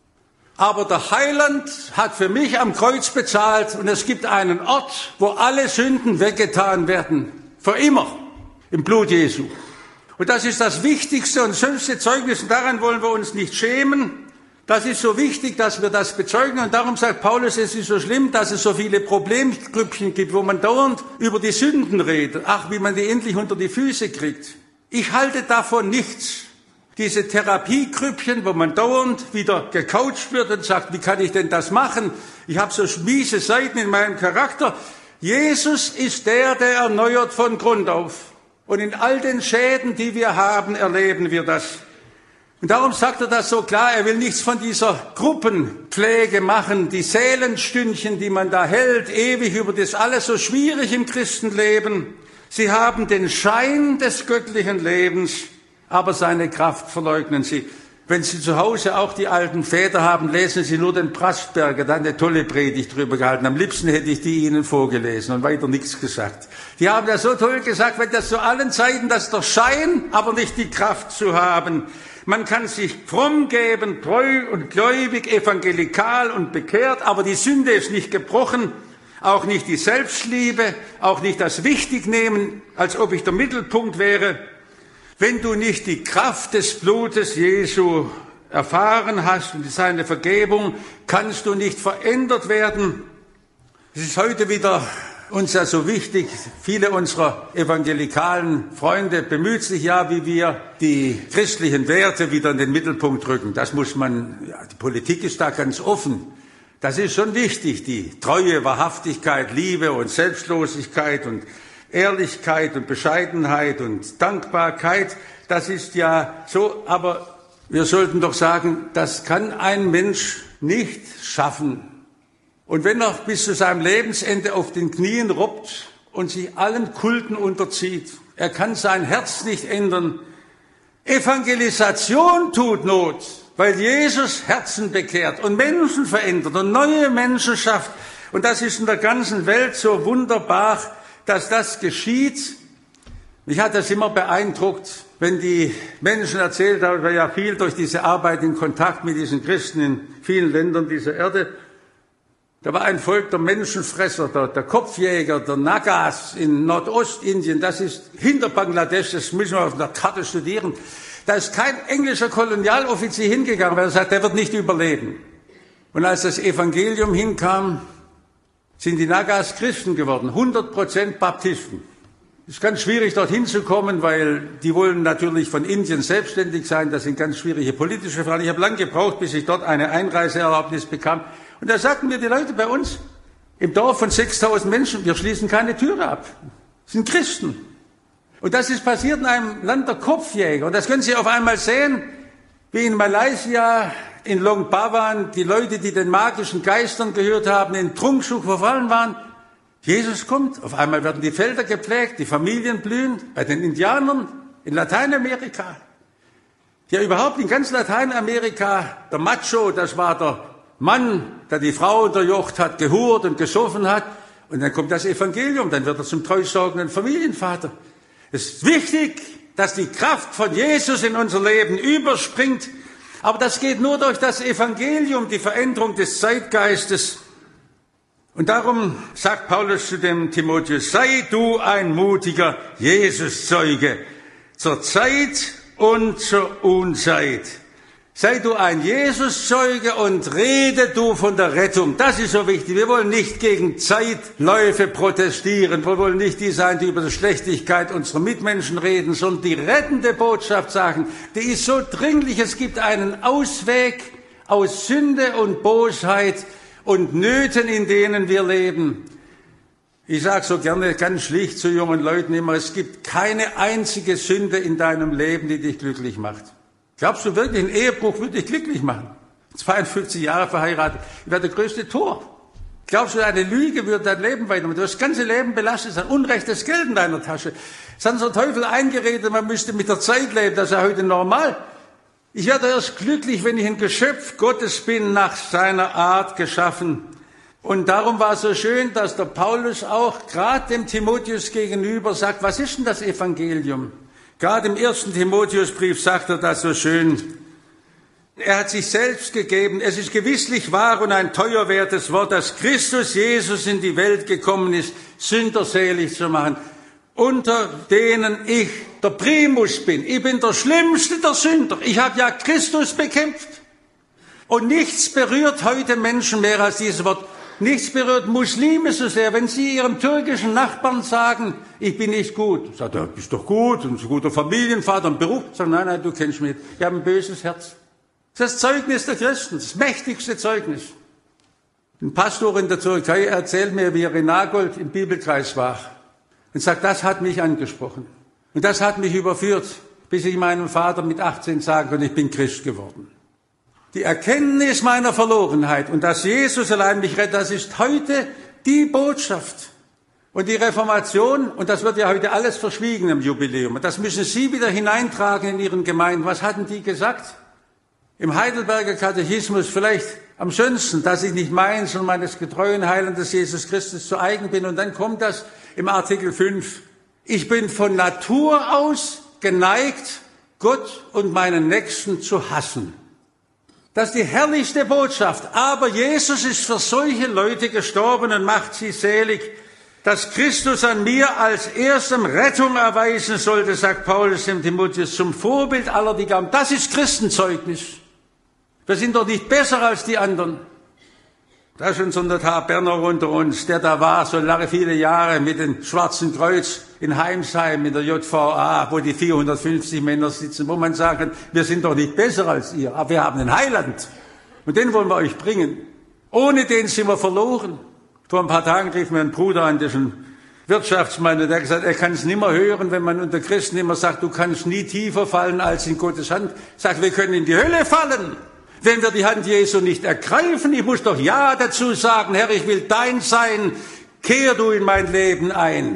Aber der Heiland hat für mich am Kreuz bezahlt und es gibt einen Ort, wo alle Sünden weggetan werden. Für immer. Im Blut Jesu. Und das ist das wichtigste und schönste Zeugnis. Und daran wollen wir uns nicht schämen. Das ist so wichtig, dass wir das bezeugen. Und darum sagt Paulus, es ist so schlimm, dass es so viele Problemgrüppchen gibt, wo man dauernd über die Sünden redet. Ach, wie man die endlich unter die Füße kriegt. Ich halte davon nichts. Diese Therapiegrüppchen, wo man dauernd wieder gecoacht wird und sagt, wie kann ich denn das machen? Ich habe so miese Seiten in meinem Charakter. Jesus ist der erneuert von Grund auf. Und in all den Schäden, die wir haben, erleben wir das. Und darum sagt er das so klar, er will nichts von dieser Gruppenpflege machen, die Seelenstündchen, die man da hält, ewig über das alles so schwierig im Christenleben. Sie haben den Schein des göttlichen Lebens, aber seine Kraft verleugnen sie. Wenn Sie zu Hause auch die alten Väter haben, lesen Sie nur den Prassberger, da hat eine tolle Predigt drüber gehalten. Am liebsten hätte ich die Ihnen vorgelesen und weiter nichts gesagt. Die haben das so toll gesagt, wenn das zu allen Zeiten, das ist der Schein, aber nicht die Kraft zu haben. Man kann sich fromm geben, treu und gläubig, evangelikal und bekehrt, aber die Sünde ist nicht gebrochen, auch nicht die Selbstliebe, auch nicht das Wichtignehmen, als ob ich der Mittelpunkt wäre. Wenn du nicht die Kraft des Blutes Jesu erfahren hast und seine Vergebung, kannst du nicht verändert werden. Es ist heute wieder uns ja so wichtig. Viele unserer evangelikalen Freunde bemüht sich ja, wie wir die christlichen Werte wieder in den Mittelpunkt rücken. Das muss man, die Politik ist da ganz offen. Das ist schon wichtig, die Treue, Wahrhaftigkeit, Liebe und Selbstlosigkeit und Ehrlichkeit und Bescheidenheit und Dankbarkeit. Das ist ja so, aber wir sollten doch sagen, das kann ein Mensch nicht schaffen. Und wenn er bis zu seinem Lebensende auf den Knien robbt und sich allen Kulten unterzieht, er kann sein Herz nicht ändern. Evangelisation tut Not, weil Jesus Herzen bekehrt und Menschen verändert und neue Menschen schafft. Und das ist in der ganzen Welt so wunderbar, dass das geschieht. Mich hat das immer beeindruckt, wenn die Menschen erzählt haben, ich war ja viel durch diese Arbeit in Kontakt mit diesen Christen in vielen Ländern dieser Erde. Da war ein Volk der Menschenfresser, der Kopfjäger, der Nagas in Nordostindien. Das ist hinter Bangladesch, das müssen wir auf der Karte studieren. Da ist kein englischer Kolonialoffizier hingegangen, weil er sagt, der wird nicht überleben. Und als das Evangelium hinkam, sind die Nagas Christen geworden, 100% Baptisten. Es ist ganz schwierig, dorthin zu kommen, weil die wollen natürlich von Indien selbstständig sein. Das sind ganz schwierige politische Fragen. Ich habe lange gebraucht, bis ich dort eine Einreiseerlaubnis bekam. Und da sagten mir die Leute bei uns im Dorf von 6.000 Menschen, wir schließen keine Türe ab. Das sind Christen. Und das ist passiert in einem Land der Kopfjäger. Und das können Sie auf einmal sehen, wie in Malaysia, in Long Bawan, die Leute, die den magischen Geistern gehört haben, in Trunkschuch verfallen waren. Jesus kommt, auf einmal werden die Felder gepflegt, die Familien blühen, bei den Indianern in Lateinamerika. Ja, überhaupt in ganz Lateinamerika, der Macho, das war der Mann, der die Frau unterjocht hat, gehurt und gesoffen hat. Und dann kommt das Evangelium, dann wird er zum treusorgenden Familienvater. Es ist wichtig, dass die Kraft von Jesus in unser Leben überspringt. Aber das geht nur durch das Evangelium, die Veränderung des Zeitgeistes. Und darum sagt Paulus zu dem Timotheus, sei du ein mutiger Jesus-Zeuge zur Zeit und zur Unzeit. Sei du ein Jesus-Zeuge und rede du von der Rettung. Das ist so wichtig. Wir wollen nicht gegen Zeitläufe protestieren. Wir wollen nicht die sein, die über die Schlechtigkeit unserer Mitmenschen reden, sondern die rettende Botschaft sagen. Die ist so dringlich. Es gibt einen Ausweg aus Sünde und Bosheit und Nöten, in denen wir leben. Ich sage so gerne ganz schlicht zu jungen Leuten immer, es gibt keine einzige Sünde in deinem Leben, die dich glücklich macht. Glaubst du wirklich, ein Ehebruch würde dich glücklich machen? 52 Jahre verheiratet, ich wäre der größte Tor. Glaubst du, eine Lüge würde dein Leben weitermachen? Du hast das ganze Leben belastet, es ist ein unrechtes Geld in deiner Tasche. Es hat unser Teufel eingeredet, man müsste mit der Zeit leben, das ist ja heute normal. Ich werde erst glücklich, wenn ich ein Geschöpf Gottes bin, nach seiner Art geschaffen. Und darum war es so schön, dass der Paulus auch gerade dem Timotheus gegenüber sagt, was ist denn das Evangelium? Gerade im 1. Timotheusbrief sagt er das so schön. Er hat sich selbst gegeben. Es ist gewisslich wahr und ein teuerwertes Wort, dass Christus Jesus in die Welt gekommen ist, Sünder selig zu machen, unter denen ich der Primus bin. Ich bin der schlimmste der Sünder. Ich habe ja Christus bekämpft. Und nichts berührt heute Menschen mehr als dieses Wort. Nichts berührt Muslime so sehr. Wenn sie ihrem türkischen Nachbarn sagen, ich bin nicht gut, sagt er, bist doch gut, und so ein guter Familienvater, ein Beruf. Sagt, nein, du kennst mich nicht. Ich habe ein böses Herz. Das ist das Zeugnis der Christen, das mächtigste Zeugnis. Ein Pastor in der Türkei erzählt mir, wie er in Nagold im Bibelkreis war. Und sagt, das hat mich angesprochen. Und das hat mich überführt, bis ich meinem Vater mit 18 sagen konnte, ich bin Christ geworden. Die Erkenntnis meiner Verlorenheit und dass Jesus allein mich rettet, das ist heute die Botschaft. Und die Reformation, und das wird ja heute alles verschwiegen im Jubiläum, und das müssen Sie wieder hineintragen in Ihren Gemeinden. Was hatten die gesagt? Im Heidelberger Katechismus vielleicht am schönsten, dass ich nicht meins und meines getreuen Heilandes Jesus Christus zu eigen bin. Und dann kommt das im Artikel 5. Ich bin von Natur aus geneigt, Gott und meinen Nächsten zu hassen. Das ist die herrlichste Botschaft. Aber Jesus ist für solche Leute gestorben und macht sie selig. Dass Christus an mir als erstem Rettung erweisen sollte, sagt Paulus dem Timotheus, zum Vorbild aller, die glauben. Das ist Christenzeugnis. Wir sind doch nicht besser als die anderen. Da ist unser Notar Berner unter uns, der da war, so lange, viele Jahre mit dem Schwarzen Kreuz in Heimsheim, in der JVA, wo die 450 Männer sitzen, wo man sagt, wir sind doch nicht besser als ihr, aber wir haben einen Heiland. Und den wollen wir euch bringen. Ohne den sind wir verloren. Vor ein paar Tagen rief mir ein Bruder an, der ist ein Wirtschaftsmann, und der hat gesagt, er kann es nicht mehr hören, wenn man unter Christen immer sagt, du kannst nie tiefer fallen als in Gottes Hand. Sagt, wir können in die Hölle fallen, wenn wir die Hand Jesu nicht ergreifen. Ich muss doch Ja dazu sagen, Herr, ich will dein sein, kehr du in mein Leben ein.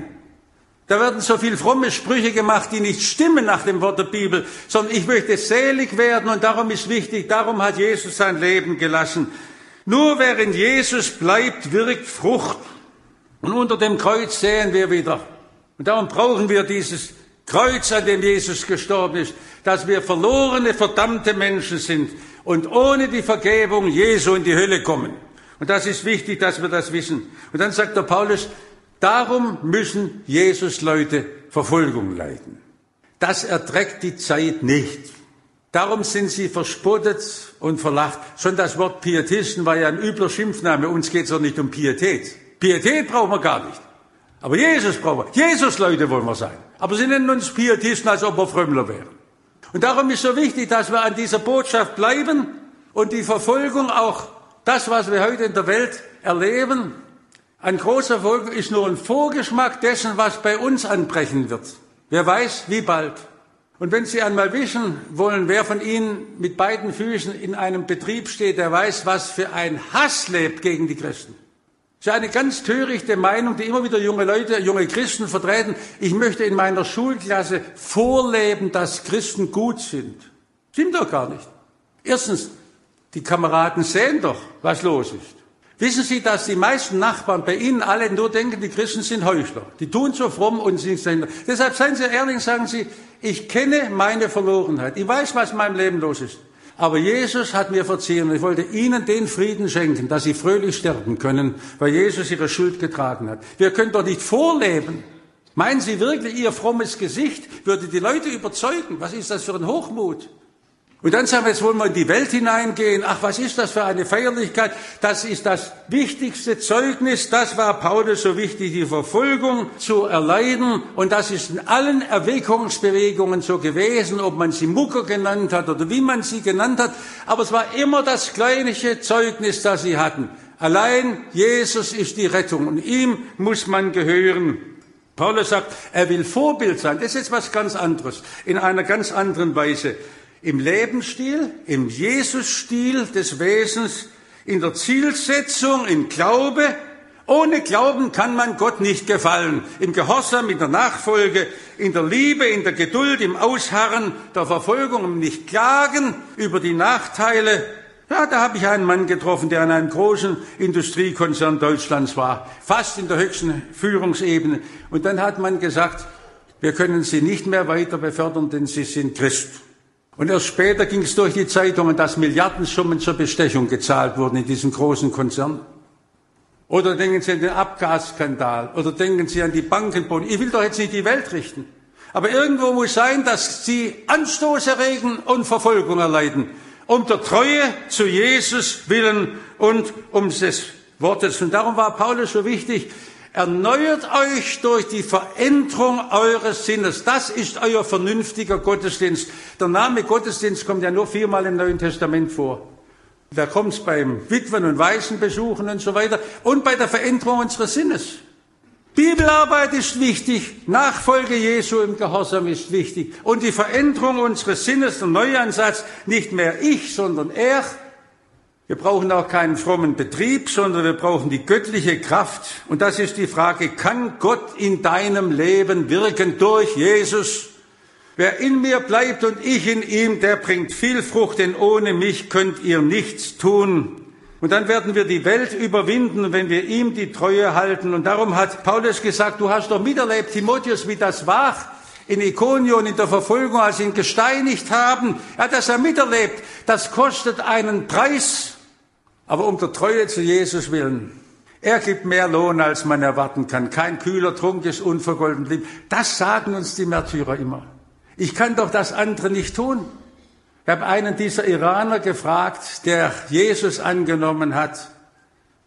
Da werden so viel fromme Sprüche gemacht, die nicht stimmen nach dem Wort der Bibel, sondern ich möchte selig werden, und darum ist wichtig, darum hat Jesus sein Leben gelassen. Nur wer in Jesus bleibt, wirkt Frucht. Und unter dem Kreuz sehen wir wieder. Und darum brauchen wir dieses Kreuz, an dem Jesus gestorben ist, dass wir verlorene, verdammte Menschen sind und ohne die Vergebung Jesu in die Hölle kommen. Und das ist wichtig, dass wir das wissen. Und dann sagt der Paulus, darum müssen Jesus-Leute Verfolgung leiden. Das erträgt die Zeit nicht. Darum sind sie verspottet und verlacht. Schon das Wort Pietisten war ja ein übler Schimpfname. Uns geht es doch nicht um Pietät. Pietät brauchen wir gar nicht. Aber Jesus brauchen wir. Jesus-Leute wollen wir sein. Aber sie nennen uns Pietisten, als ob wir Frömmler wären. Und darum ist so wichtig, dass wir an dieser Botschaft bleiben und die Verfolgung, auch das, was wir heute in der Welt erleben, ein großer Verfolgung ist nur ein Vorgeschmack dessen, was bei uns anbrechen wird. Wer weiß, wie bald. Und wenn Sie einmal wissen wollen, wer von Ihnen mit beiden Füßen in einem Betrieb steht, der weiß, was für ein Hass lebt gegen die Christen. Das ist eine ganz törichte Meinung, die immer wieder junge Leute, junge Christen vertreten. Ich möchte in meiner Schulklasse vorleben, dass Christen gut sind. Stimmt doch gar nicht. Erstens, die Kameraden sehen doch, was los ist. Wissen Sie, dass die meisten Nachbarn bei Ihnen alle nur denken, die Christen sind Heuchler. Die tun so fromm und sind dahinter. Deshalb seien Sie ehrlich, sagen Sie, ich kenne meine Verlorenheit. Ich weiß, was in meinem Leben los ist. Aber Jesus hat mir verziehen, und ich wollte Ihnen den Frieden schenken, dass Sie fröhlich sterben können, weil Jesus Ihre Schuld getragen hat. Wir können doch nicht vorleben. Meinen Sie wirklich, Ihr frommes Gesicht würde die Leute überzeugen? Was ist das für ein Hochmut? Und dann sagen wir, jetzt wollen wir in die Welt hineingehen. Ach, was ist das für eine Feierlichkeit? Das ist das wichtigste Zeugnis. Das war Paulus so wichtig, die Verfolgung zu erleiden. Und das ist in allen Erweckungsbewegungen so gewesen, ob man sie Mucker genannt hat oder wie man sie genannt hat. Aber es war immer das gleiche Zeugnis, das sie hatten. Allein Jesus ist die Rettung und ihm muss man gehören. Paulus sagt, er will Vorbild sein. Das ist jetzt was ganz anderes, in einer ganz anderen Weise. Im Lebensstil, im Jesus-Stil des Wesens, in der Zielsetzung, im Glaube. Ohne Glauben kann man Gott nicht gefallen. Im Gehorsam, in der Nachfolge, in der Liebe, in der Geduld, im Ausharren der Verfolgung, im Nicht-Klagen über die Nachteile. Ja, da habe ich einen Mann getroffen, der an einem großen Industriekonzern Deutschlands war, fast in der höchsten Führungsebene. Und dann hat man gesagt, wir können Sie nicht mehr weiter befördern, denn Sie sind Christ. Und erst später ging es durch die Zeitungen, dass Milliardensummen zur Bestechung gezahlt wurden in diesem großen Konzern. Oder denken Sie an den Abgasskandal, oder denken Sie an die Bankenboni. Ich will doch jetzt nicht die Welt richten. Aber irgendwo muss sein, dass Sie Anstoß erregen und Verfolgung erleiden. Um der Treue zu Jesus willen und um des Wortes. Und darum war Paulus so wichtig, erneuert euch durch die Veränderung eures Sinnes. Das ist euer vernünftiger Gottesdienst. Der Name Gottesdienst kommt ja nur 4-mal im Neuen Testament vor. Da kommt es beim Witwen- und Waisenbesuchen und so weiter und bei der Veränderung unseres Sinnes. Bibelarbeit ist wichtig, Nachfolge Jesu im Gehorsam ist wichtig und die Veränderung unseres Sinnes, der Neuansatz, nicht mehr ich, sondern er. Wir brauchen auch keinen frommen Betrieb, sondern wir brauchen die göttliche Kraft. Und das ist die Frage, kann Gott in deinem Leben wirken durch Jesus? Wer in mir bleibt und ich in ihm, der bringt viel Frucht, denn ohne mich könnt ihr nichts tun. Und dann werden wir die Welt überwinden, wenn wir ihm die Treue halten. Und darum hat Paulus gesagt, du hast doch miterlebt, Timotheus, wie das war in Ikonion, in der Verfolgung, als sie ihn gesteinigt haben. Er hat das ja miterlebt. Das kostet einen Preis. Aber um der Treue zu Jesus willen, er gibt mehr Lohn, als man erwarten kann. Kein kühler Trunk ist unvergolten blieb. Das sagen uns die Märtyrer immer. Ich kann doch das andere nicht tun. Ich habe einen dieser Iraner gefragt, der Jesus angenommen hat.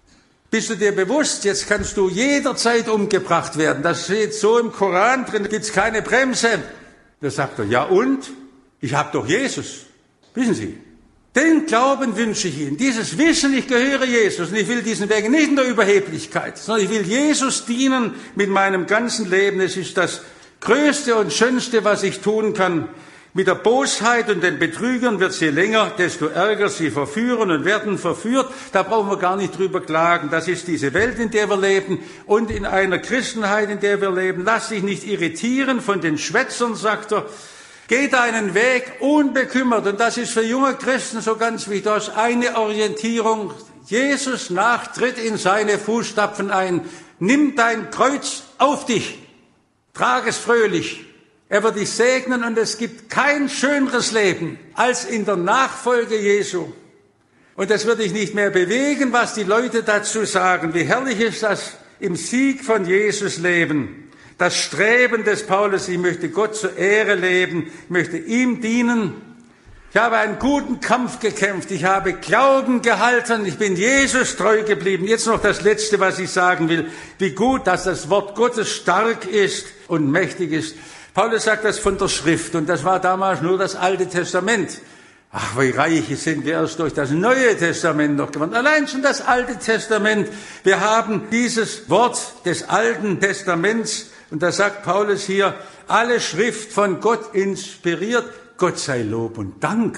Bist du dir bewusst, jetzt kannst du jederzeit umgebracht werden. Das steht so im Koran drin, da gibt's keine Bremse. Da sagt er, ja und? Ich habe doch Jesus. Wissen Sie, den Glauben wünsche ich Ihnen. Dieses Wissen, ich gehöre Jesus. Und ich will diesen Weg nicht in der Überheblichkeit, sondern ich will Jesus dienen mit meinem ganzen Leben. Es ist das Größte und Schönste, was ich tun kann. Mit der Bosheit und den Betrügern wird je länger, desto ärger sie verführen und werden verführt. Da brauchen wir gar nicht drüber klagen. Das ist diese Welt, in der wir leben und in einer Christenheit, in der wir leben. Lass dich nicht irritieren von den Schwätzern, sagt er. Geh deinen Weg unbekümmert. Und das ist für junge Christen so ganz wichtig. Du hast eine Orientierung. Jesus nach, tritt in seine Fußstapfen ein. Nimm dein Kreuz auf dich. Trag es fröhlich. Er wird dich segnen und es gibt kein schöneres Leben als in der Nachfolge Jesu. Und es wird dich nicht mehr bewegen, was die Leute dazu sagen. Wie herrlich ist das im Sieg von Jesus leben. Das Streben des Paulus, ich möchte Gott zur Ehre leben, ich möchte ihm dienen. Ich habe einen guten Kampf gekämpft, ich habe Glauben gehalten, ich bin Jesus treu geblieben. Jetzt noch das Letzte, was ich sagen will. Wie gut, dass das Wort Gottes stark ist und mächtig ist. Paulus sagt das von der Schrift und das war damals nur das Alte Testament. Ach, wie reich sind wir erst durch das Neue Testament noch geworden. Allein schon das Alte Testament. Wir haben dieses Wort des Alten Testaments und da sagt Paulus hier, alle Schrift von Gott inspiriert, Gott sei Lob und Dank.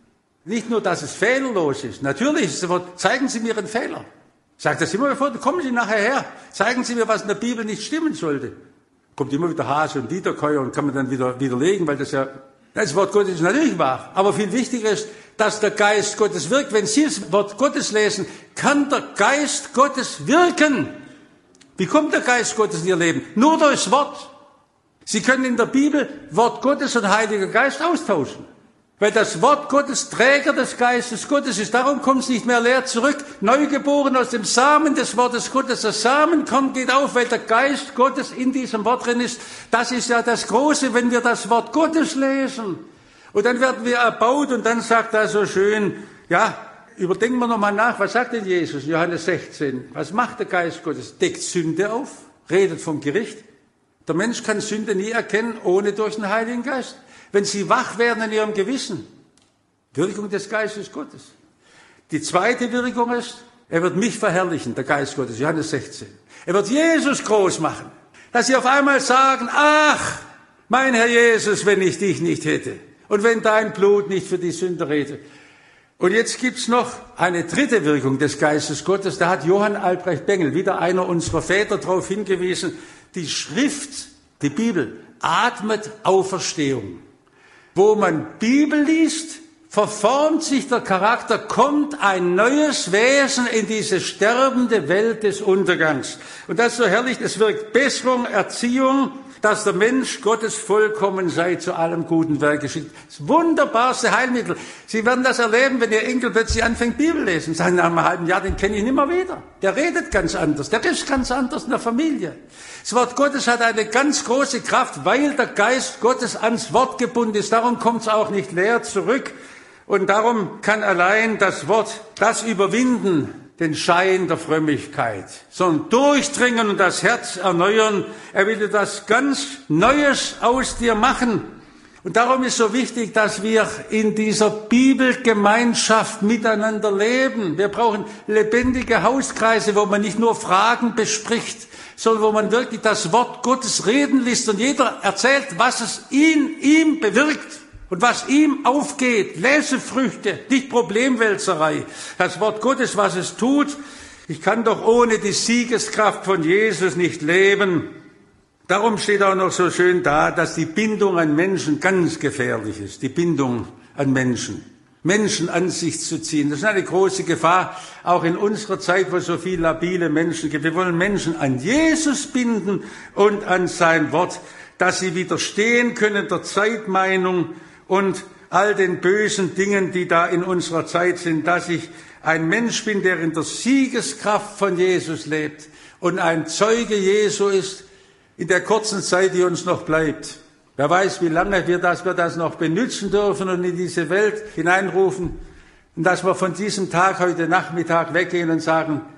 Nicht nur, dass es fehlerlos ist. Natürlich ist das Wort, zeigen Sie mir einen Fehler. Sagt das immer bevor, kommen Sie nachher her. Zeigen Sie mir, was in der Bibel nicht stimmen sollte. Kommt immer wieder Hase und Wiederkäuer und kann man dann wieder widerlegen, weil das Wort Gottes ist natürlich wahr. Aber viel wichtiger ist, dass der Geist Gottes wirkt. Wenn Sie das Wort Gottes lesen, kann der Geist Gottes wirken. Wie kommt der Geist Gottes in Ihr Leben? Nur durchs Wort. Sie können in der Bibel Wort Gottes und Heiliger Geist austauschen. Weil das Wort Gottes Träger des Geistes Gottes ist. Darum kommt es nicht mehr leer zurück. Neugeboren aus dem Samen des Wortes Gottes. Das Samenkorn geht auf, weil der Geist Gottes in diesem Wort drin ist. Das ist ja das Große, wenn wir das Wort Gottes lesen. Und dann werden wir erbaut und dann sagt er so schön, ja, überdenken wir nochmal nach, was sagt denn Jesus in Johannes 16? Was macht der Geist Gottes? Deckt Sünde auf, redet vom Gericht. Der Mensch kann Sünde nie erkennen, ohne durch den Heiligen Geist. Wenn sie wach werden in ihrem Gewissen, Wirkung des Geistes Gottes. Die zweite Wirkung ist, er wird mich verherrlichen, der Geist Gottes, Johannes 16. Er wird Jesus groß machen, dass sie auf einmal sagen, ach, mein Herr Jesus, wenn ich dich nicht hätte und wenn dein Blut nicht für die Sünder rede. Und jetzt gibt's noch eine dritte Wirkung des Geistes Gottes, da hat Johann Albrecht Bengel, wieder einer unserer Väter, darauf hingewiesen, die Schrift, die Bibel, atmet Auferstehung. Wo man Bibel liest, verformt sich der Charakter, kommt ein neues Wesen in diese sterbende Welt des Untergangs. Und das ist so herrlich, es wirkt Besserung, Erziehung, dass der Mensch Gottes vollkommen sei, zu allem guten Werk geschickt. Das wunderbarste Heilmittel. Sie werden das erleben, wenn Ihr Enkel plötzlich anfängt, Bibel lesen. Sagen, nach einem halben Jahr, den kenne ich nicht mehr wieder. Der redet ganz anders, der ist ganz anders in der Familie. Das Wort Gottes hat eine ganz große Kraft, weil der Geist Gottes ans Wort gebunden ist. Darum kommt es auch nicht leer zurück. Und darum kann allein das Wort das überwinden, den Schein der Frömmigkeit, sondern durchdringen und das Herz erneuern. Er will etwas ganz Neues aus dir machen. Und darum ist so wichtig, dass wir in dieser Bibelgemeinschaft miteinander leben. Wir brauchen lebendige Hauskreise, wo man nicht nur Fragen bespricht, sondern wo man wirklich das Wort Gottes reden lässt und jeder erzählt, was es in ihm bewirkt. Und was ihm aufgeht, Lesefrüchte, nicht Problemwälzerei. Das Wort Gottes, was es tut, ich kann doch ohne die Siegeskraft von Jesus nicht leben. Darum steht auch noch so schön da, dass die Bindung an Menschen ganz gefährlich ist. Die Bindung an Menschen. Menschen an sich zu ziehen. Das ist eine große Gefahr, auch in unserer Zeit, wo es so viele labile Menschen gibt. Wir wollen Menschen an Jesus binden und an sein Wort, dass sie widerstehen können der Zeitmeinung und all den bösen Dingen, die da in unserer Zeit sind, dass ich ein Mensch bin, der in der Siegeskraft von Jesus lebt und ein Zeuge Jesu ist in der kurzen Zeit, die uns noch bleibt. Wer weiß, wie lange wir das noch benutzen dürfen und in diese Welt hineinrufen und dass wir von diesem Tag heute Nachmittag weggehen und sagen,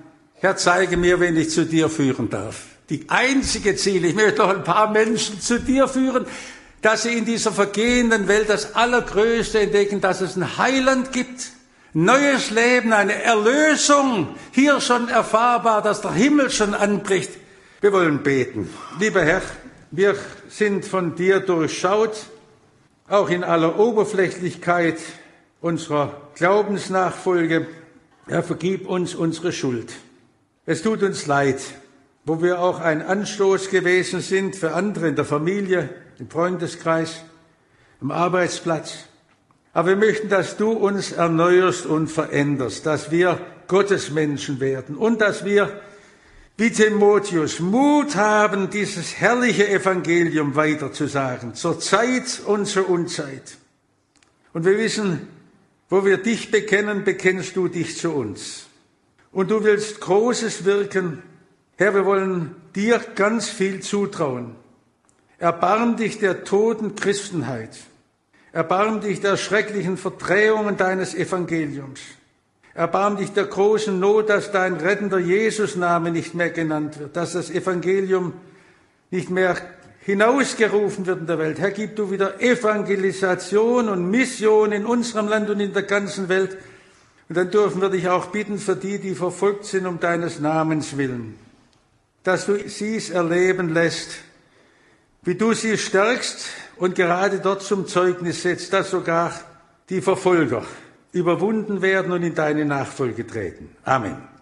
Herr, zeige mir, wen ich zu dir führen darf. Die einzige Ziel, ich möchte noch ein paar Menschen zu dir führen, dass sie in dieser vergehenden Welt das Allergrößte entdecken, dass es ein Heiland gibt, neues Leben, eine Erlösung, hier schon erfahrbar, dass der Himmel schon anbricht. Wir wollen beten. Lieber Herr, wir sind von dir durchschaut, auch in aller Oberflächlichkeit unserer Glaubensnachfolge. Herr, vergib uns unsere Schuld. Es tut uns leid, wo wir auch ein Anstoß gewesen sind für andere in der Familie, im Freundeskreis, am Arbeitsplatz. Aber wir möchten, dass du uns erneuerst und veränderst, dass wir Gottesmenschen werden und dass wir, wie Timotheus, Mut haben, dieses herrliche Evangelium weiterzusagen, zur Zeit und zur Unzeit. Und wir wissen, wo wir dich bekennen, bekennst du dich zu uns. Und du willst Großes wirken. Herr, wir wollen dir ganz viel zutrauen. Erbarm dich der toten Christenheit. Erbarm dich der schrecklichen Verdrehungen deines Evangeliums. Erbarm dich der großen Not, dass dein rettender Jesus-Name nicht mehr genannt wird, dass das Evangelium nicht mehr hinausgerufen wird in der Welt. Herr, gib du wieder Evangelisation und Mission in unserem Land und in der ganzen Welt. Und dann dürfen wir dich auch bitten für die, die verfolgt sind, um deines Namens willen, dass du sie es erleben lässt, wie du sie stärkst und gerade dort zum Zeugnis setzt, dass sogar die Verfolger überwunden werden und in deine Nachfolge treten. Amen.